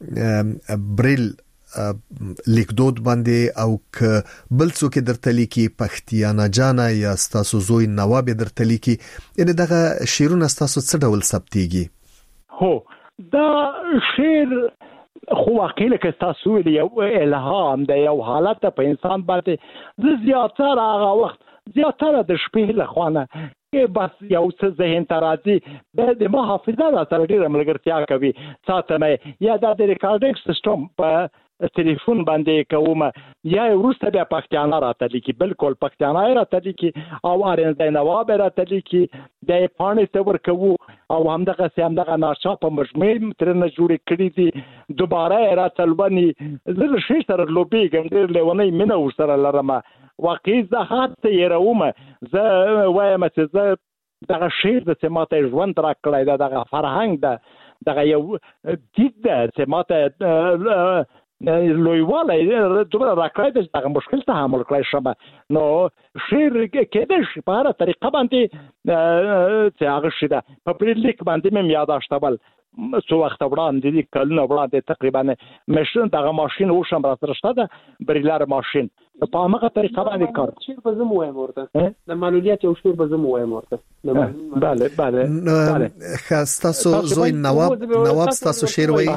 بریل لیکدود باندې او ک بل څوک درته لیکي پښتیانا جانا یا تاسو زوی نواب درته لیکي یعنی دغه شعرونه تاسو څه ډول ثبتيږي؟ هو دا شعر خو واقعي که تاسو یو الهام د یو حالت په انسان باندې زیاتره هغه وخت زیاتره د شپې له خوانه کې بس یو څه ذهن ته راځي د ما حافظه را سره ډېره ملګرتیا کوي ساتمه یا د ریکارډینګ سیستم په ټلیفون باندې کومه یا ورسته بیا پښتانه راته لیکي بالکل پښتانه راته لیکي او ارنده نواب راته لیکي د پانی تور کوو او همدغه سم دغه ناشا په مجموعه ترنه جوړ کړی دي دوباره راته لبني زه شي سره لوبېږم ډېر لیونی مینه ورسره لرم واقعي زه هڅه یې راوم زه وایم چې زه دغه شعر د سماته ژوند را کړی دا دغه فرهنګ ده دغه یو دید ده سماته لویواله دومره راکړی چې دغه مشکل تحمل کړی شم نو شعر کېدای شي په هره طریقه باندې چې هغه شي ده په پریلیک باندې مې یاداشتول څو وخت وړاندې دي کلونه وړاندې تقریبا ماشین دغه ماشین وشم را سره شته ده بریلر ماشین په هغه طریقه باندې کار شعر په زمو وایم ورته د معلولیت یو شعر په زمو وایم ورته بله بله بله خاصه زوی نواب نواب تاسو شعر وایي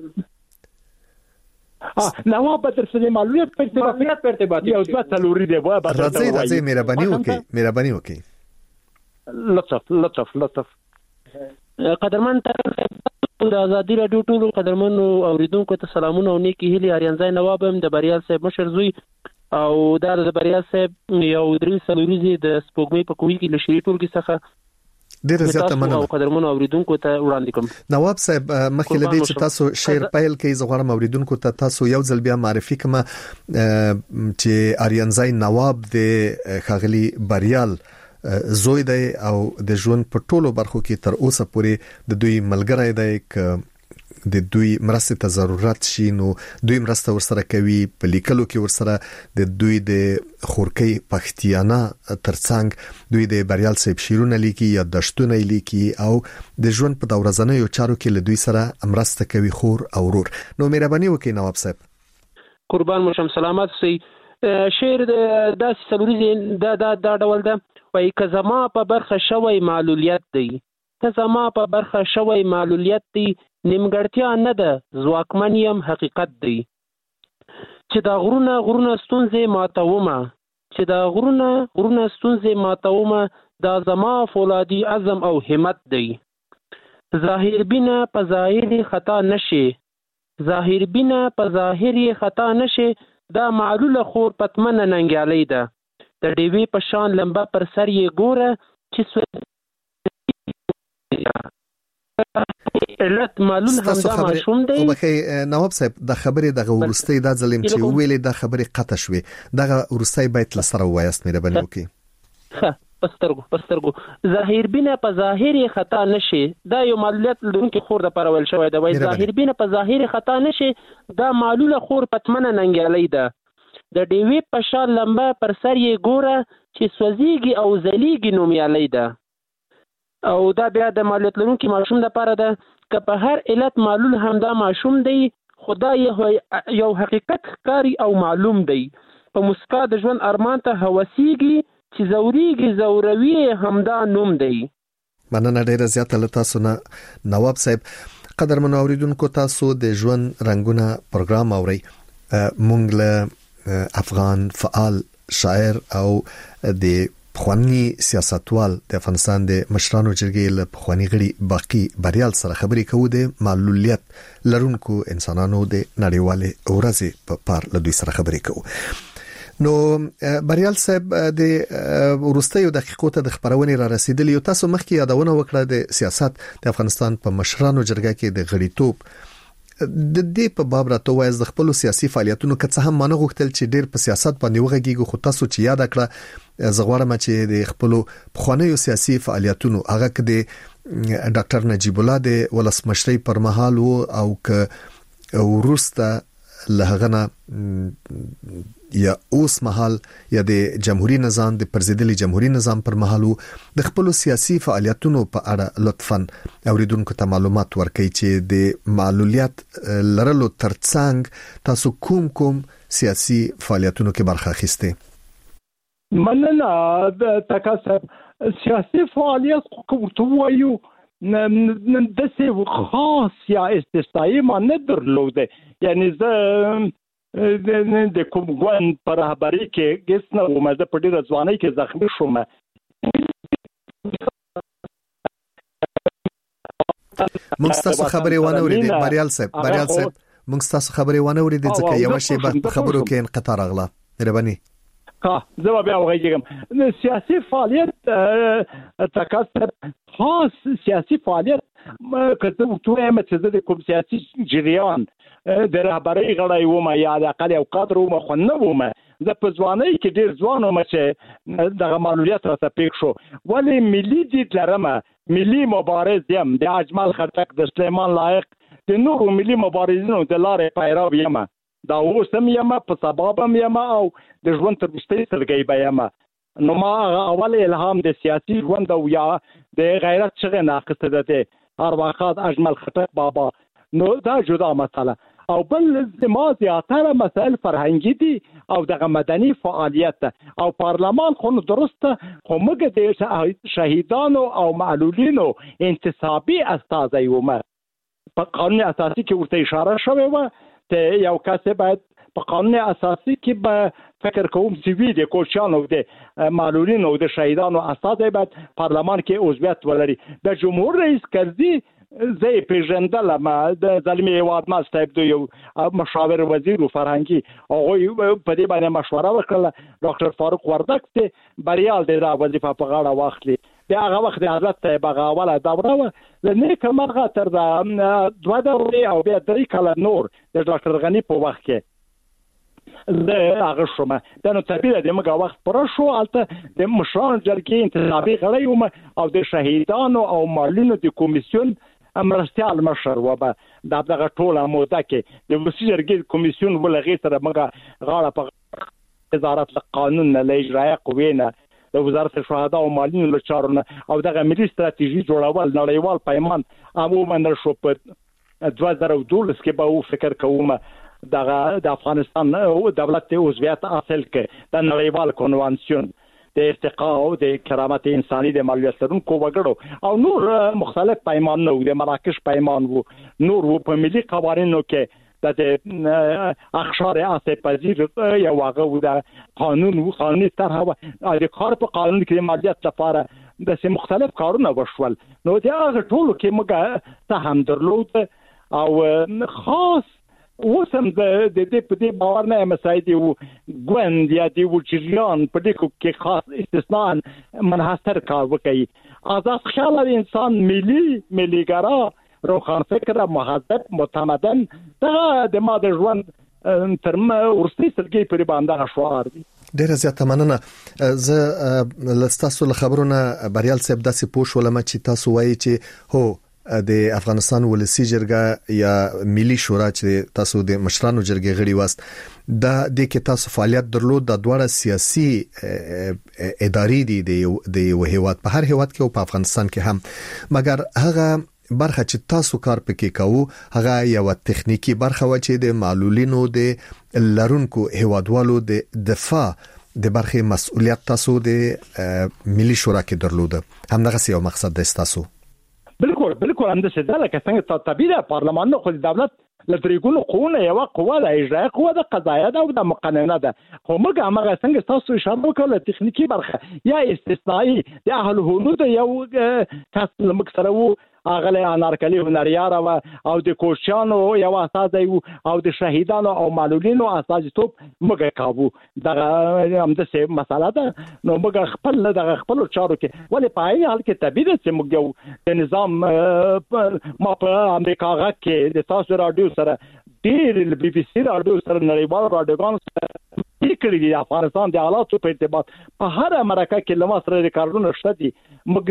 نواب بدر سره معلومیت په ارتباط یو څه تلوري دی وای بدر راځي راځي مهرباني وکي مهرباني وکي لطف لطف لطف قدرمن د ازادي رادیو ټولو قدرمنو اوریدونکو ته سلامونه او نیکی هیلي اریانځای نواب هم د بریال صاحب مشر زوی او د بریال صاحب یو درې سلوريزي د سپوږمۍ په کوی کې لشي ټولګي څخه ډیر زیاته مننه او قدرمنو اوریدونکو ته وړاندې کوم. نواب صاحب مخکې لدی چې تاسو شعر پیل کوي زه غواړم اوریدونکو ته تاسو یو ځل بیا معرفي کړم چې اریانځای نواب د خاغلی بریال زوی دی او د ژوند په ټولو برخو کې تر اوسه پورې د دوی ملګری دی ک د دوی مرسته ته ضرورت شي نو دوی مرسته ورسره کوي په لیکلو کې ورسره د دوی د خورکۍ پښتیانا ترڅنګ دوی د بریال صاحب شیرونه لیکي یا دشتونه لیکي او د ژوند په دورځنیو چارو کې له دوی سره مرسته کوي خور او ورور. نو مهرباني وکړئ نواب صاحب. قربان مشم سلامات سي. شعر د داسې سلوري دا دا دا ډول ده وای که زما په برخه شوی معلولیت دی که زما په برخه شوی معلولیت دی نیمګړتیا نه ده ځواکمن یم حقیقت دی چې دا غرونه غرونه ستونزې ماتومه چې دا غرونه غرونه ستونزې ماتومه دا زما فولادي عزم او همت دی ظاهر بینه په ظاهر خطا نشي ظاهر بینه په ظاهر خطا نشي دا معلوله خور پتمنه ننګیالۍ ده د ډیوی په شان لمبه پر سر یې ګوره چې علت معلوم هم دا ماشوم دی. او بخي نواب صاحب د خبرې د ورستۍ د ظلم چې ویلې د خبرې قطع شوې دغه ورستۍ باید لسره وایست مې ربنه وکي ها پسترګو پسترګو ظاهر بینه په ظاهر خطا نشي دا یو معلولیت لرونکي خور د پرول شوی دا وای ظاهر بینه په ظاهر خطا نشي دا معلوله خور پتمنه ننګیالۍ ده د ډیوی په شان لمبه پر سر یې ګوره چې سوځيږي او زلیږي نومیالۍ ده او دا بیا د معلولیت لرونکي ماشوم لپاره ده که په هر علت معلول هم دا ماشوم دی خدای یو حقیقت ښکاری او معلوم دی په مسکا د ژوند ارمان ته هوسیږي چې زوريږي زوروي همدا نوم دی. مننه ډیره زیاته له تاسو نه نواب صاحب. قدرمن اوریدونکو تاسو د ژوند رنگونه پروګرام اورئ. مونږ له افغان فعال شاعر او د پخوانی سیاستوال د افغانستان د مشرانو جرګې له پخوانی غړي باقی بریال سره خبرې کوو د معلولیت لرونکو انسانانو د نړیوالې ورځې په پار له دوی سره خبرې کوو. نو بریال صاحب د ورستیو دقیقو ته د خبرونې را رسیدلی او تاسو مخکې یادونه وکړه د سیاست د افغانستان په مشرانو جرګه کې د غړیتوب د دې په باب راته وایي د خپل سیاسي فعالیتونو که څه هم مانه غوښتل چې ډېر په سیاست باندې وغږیږي خو تاسو چې یاد کړه زغوړم چې د خپل پخوانیو سیاسي فعالیتونو هغه کې د ډاکټر نجیب الله د ولسمشرۍ پر مهال او که ورسته لهغنه یا اوس مهال یا د جمهوریت نظام د پرزیدلی جمهوریت نظام پر مهالو د خپل سیاسي فعالیتونو په اړه لطفاً اوریدونکو ته معلومات ورکړئ چې د معلولیت لرلو ترڅنګ تاسو کوم کوم سیاسي فعالیتونو کې برخه اخیسته. مننه د تکاسب سیاسي فعالیت کوم وایو نن د څه خاص یا استثنایی ما نه درلوده. یعنی زه د کوم ګوند پر خبرې کې ګس نه ومه زه په ډیره ځوانۍ کې زخمی شوم. موږ تاسو خبرې ونه اوریدې بریال صاحب بریال صاحب موږ تاسو خبرې ونه اوریدې ځکه یو شی په خبرو کې انقطاع راغله. مهرباني ها زه بیا وغږیږم. سیاسي فعالیت تکاسب خاص سیاسي فعالیت کته توه مته د کوم سیاسي جریان د رهبرۍ غړی ومه یا د اقل او قدر ومه خو نه ومه. زه په ځوانۍ کې ډېر ځوان ومه چې دغه معلولیت راته پیښ شو. ولې ملي دید لرمه ملي مبارز یم د اجمل خټک د سلیمان لایق د نورو ملي مبارزینو د لارې پیرو یم. دا اوس هم یم په سبب هم یم او د ژوند تر وروستۍ سلګۍ به یم. نو ما اول الهام د سیاسي ژوند او یا د غیرت څخه نه اخیسته ده هر وخت اجمل خټک بابا. نو دا جدا مسله او بل زما زیاتره مسائل فرهنګي دي او دغه مدني فعالیت او پارلمان خو درسته خو موږ د شهیدانو او معلولینو انتصابي استازي ومه. په قانون اساسي کې ورته اشاره شوې و ته یو کس باید په قانون اساسي کې به فکر کوم سیوی د کوچانو د معلولینو او د شهیدانو استازي باید پارلمان کې عضویت ولري. د جمهور رئیس کرزي زه پیژندل ما د ظلمي هواد ما ستایب دوی یو مشاور وزیر فرهنګي هغه په دې باندې مشوره وکړه. ډاکټر فاروق وردک ته بریال د وظیفه په غاړه واخلي. د هغه وخت د حضرت بغا اوله دوره و لنه کمرغه تر دا دوه دورې او بیا درې کاله نور د ډاکټر غنی په وخت کې زه هغه شوم. دا نو طبیعي د موږ وخت پر شو البته د مشران جرګې انتخابي غړی وم او د شهیدانو او معلولینو د کمیسیون امرستیال مشر و به د دغه ټوله موده کې د وسیله جرګې کمیسیون ولغې سره موږ غاړه په وزارت قانون نه اجرایه قوینه د وزارت شهدا او معلولینو له چارو او دغه ملي ستراتیژي جوړول نړیوال پیمان عموما شو په دوه زره او دولس کې به و فکر کوم دغه د افغانستان او دولت عضویت حاصل کړي د نړیوال کنوانسیون د ارتقا او د کرامت انساني د معلولیت لرونکو وګړو او نور مختلف پیمانونه د مراکش پیمان وو نور وو په ملي قوانینو کې د اخشار اساس پذیر یا واغه د قانون و قانوني طرح او د کار په قانون کې مالیات لپاره د سه مختلف کارونه وشول. نو دا هغه ټول کې موږ ته هم درلود او خاص اوسم د دې په دې باور نه مسایدي وو ګوند یا دی و جریان په دې کې خاص استثناء منحصر کار وکړي. آزاد خیال انسان ملي مليګرا روخان فکر مهذب متمدن دا د ماده ژوند ترم ورستي سلګي پر باندې شعار دي. ډیره زیاته مننه. زه لستاسو خبرونه بریال صاحب داسې پوښ ولم چې تاسو وایي چې هو د افغانستان ولسی جرګه یا ملي شورا چې تاسو د مشرانو جرګې غړي واست دا د کې تاسو فعالیت درلود د دوړه سیاسي اداري دي د یو هیواد په هر هیواد کې او په افغانستان کې هم مګر هغه برخه چې تاسو کار پکې کوو هغه یو تخنیکی برخه و چې د معلولینو د لرونکو هوادوالو د دفاع د برخه مسؤلیت تاسو د ملي شورا کې درلوده. همدغه یو مقصد د تاسو. بالکل بالکل هم د څه د لکه څنګه طبيعي پارلمان خو د دولت لدريګونو قونه یو قوه د اجرا قوه د قضایه او د مقننه ده. خو موږ هغه څنګه تاسو اشاره وکړه تخنیکی برخه یا استثنایی د اهل حدود یو تاسو مکسره اغله انارکلی هنریار او د کوشانو یو اساس او د شهیدانو او معلولینو اساس توپ موږ کاوه دغه هم د څه مساله ده. نو موږ خپل دغه خپل چارو کې ولې پای حال کې طبيعي چې موږ د نظام ما په امریکا غا کې د تاسو رادیو سره ډیر د بي بي سي رادیو سره نړیوال رادیوګان سره کړي دي افغانستان د حالاتو په ارتباط په هر مرکه کې لمه سره ریکارډونه شته دي. موږ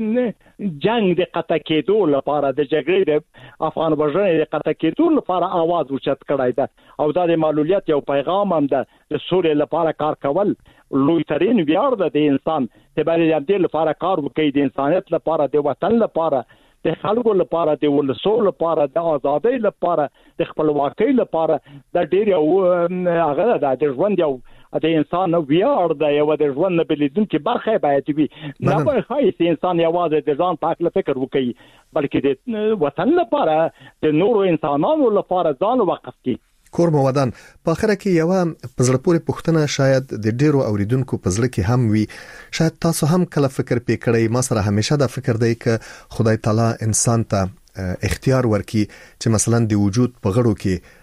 د جنگ د قطع کېدو لپاره د جګړې د افغان وژنې د قطع کېدو لپاره आवाज اوچت کړای ده او دا د معلولیت یو پیغام هم ده د سوري لپاره کار کول لوی ترين ویاړ ده د انسان ته باندې د لپاره کار وکړي د انسانیت لپاره د وطن لپاره د خلکو لپاره د ولسو لپاره د ازادۍ لپاره د خپلواکۍ لپاره د ډیر یو هغه د ژوند یو د انسان ویاړ د یو د ژوند بلیدونکو برخه باید وي. نه به خایي انسان یوازې د ځان په اړه فکر وکړي بلکې د وطن لپاره د نورو انسانانو لپاره ځان وقف کړي. کور مودان په اخر کې یو پزړه پورې پښتنه شاید د ډیرو اوریدونکو پزړه کې هم وي. شاید تاسو هم کله فکر پکړی ما سره همیشه دا فکر دی چې خدای تعالی انسان ته اختیار ورکي چې مثلا د وجود په غړو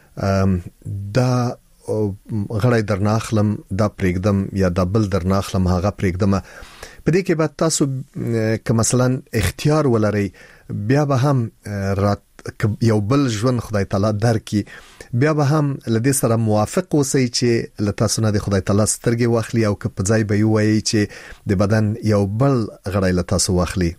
کې دا غړی درناخلم دا پرېګدم یا دا بل درناخلم هغه پرېګدم. په دې کې بعد تاسو که مثلا اختیار ولري بیا به هم رات یو بل ژوند خدای تعالی درکې بیا به هم لدې سره موافق اوسئ چې لته سونه د خدای تعالی سترګې واخلي او که په ځای به وایي چې د بدن یو بل غړی لته سو واخلي.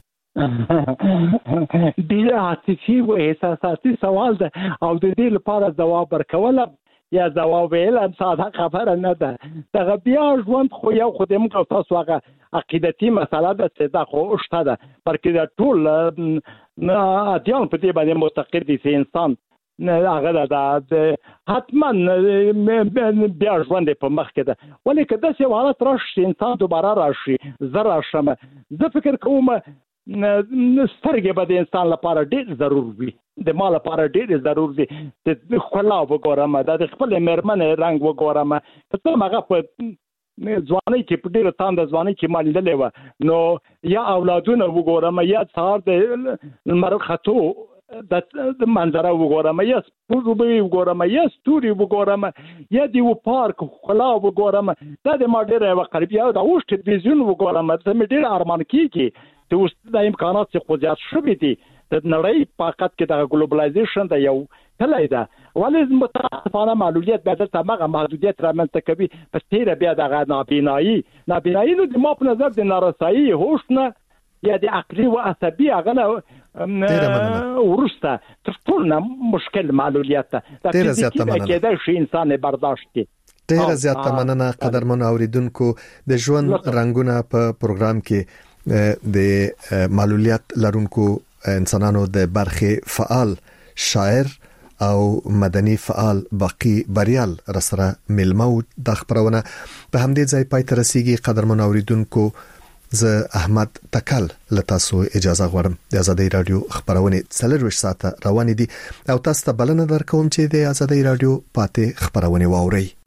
ډیر عاطفي او احساساتي سوال ده او د دې لپاره ځواب ورکول یا ځواب ویل هم ساده خبره نه ده. دغه بیا ژوند خو یو خو د موږ تاسو هغه عقیدتي مسله ده چې دا خو شته ده بلکې دا ټول ادیان په دې باندې معتقد دي چې انسان هغه د حتما بیا ژوند په مخ کې ده. ولې که داسې حالت راشي انسان دوباره راشي زه راشم زه فکر کوم سترګې به د انسان لپاره ډېر ضرور وي د ما لپاره ډېر ضرور دي د ښکلا وګورم د خپل مېرمنې رنګ وګورم څه هغه په ځواني کې په ډېر تاند ځواني کې مالدلې و نو یا اولادونه وګورم یا سهار د مرخصو د منظره وګورم یا سپوږمۍ وګورم یا ستوري وګورم یا د یو پارک ښکلا وګورم دا د ما ډېر یو قریب یا د اوس ټلویزیون وګورم دا مې ډېر ارمان کیږي د اوس د امکانات څخه خو زیات شوي دي د نړۍ په حقیقت کې د ګلوبلایزیشن د یو تلای ده ولې متاسفانه معلولیت به د هغه محدودیت رامنځته کوي په تیر بیا د نابینایی نابینایی نو د ما په نظر د نارسایی هوش نه یا د عقلي او عصبي هغه ورسته تر ټولو مشکل معلولیت ده ډیر زیات مننه کېدای شي انسان برداشت کړي. ډیر زیات مننه قدرمن اوریدونکو د ژوند رنگونه په پروګرام کې د معلولیت لرونکو انسانانو د برخه فعال شاعر او مدني فعال باقی بریال رسره ملمو د خبرونه په همدې ځای پای ته رسیدي. قدرمن اوریدونکو زه احمد تکل لتاسو اجازه غواړم د ازادي رادیو خبرونه څلور ساعته روان دي او تاسو ته بلنه درکوم چې د ازادي رادیو پاتې خبرونه واورئ.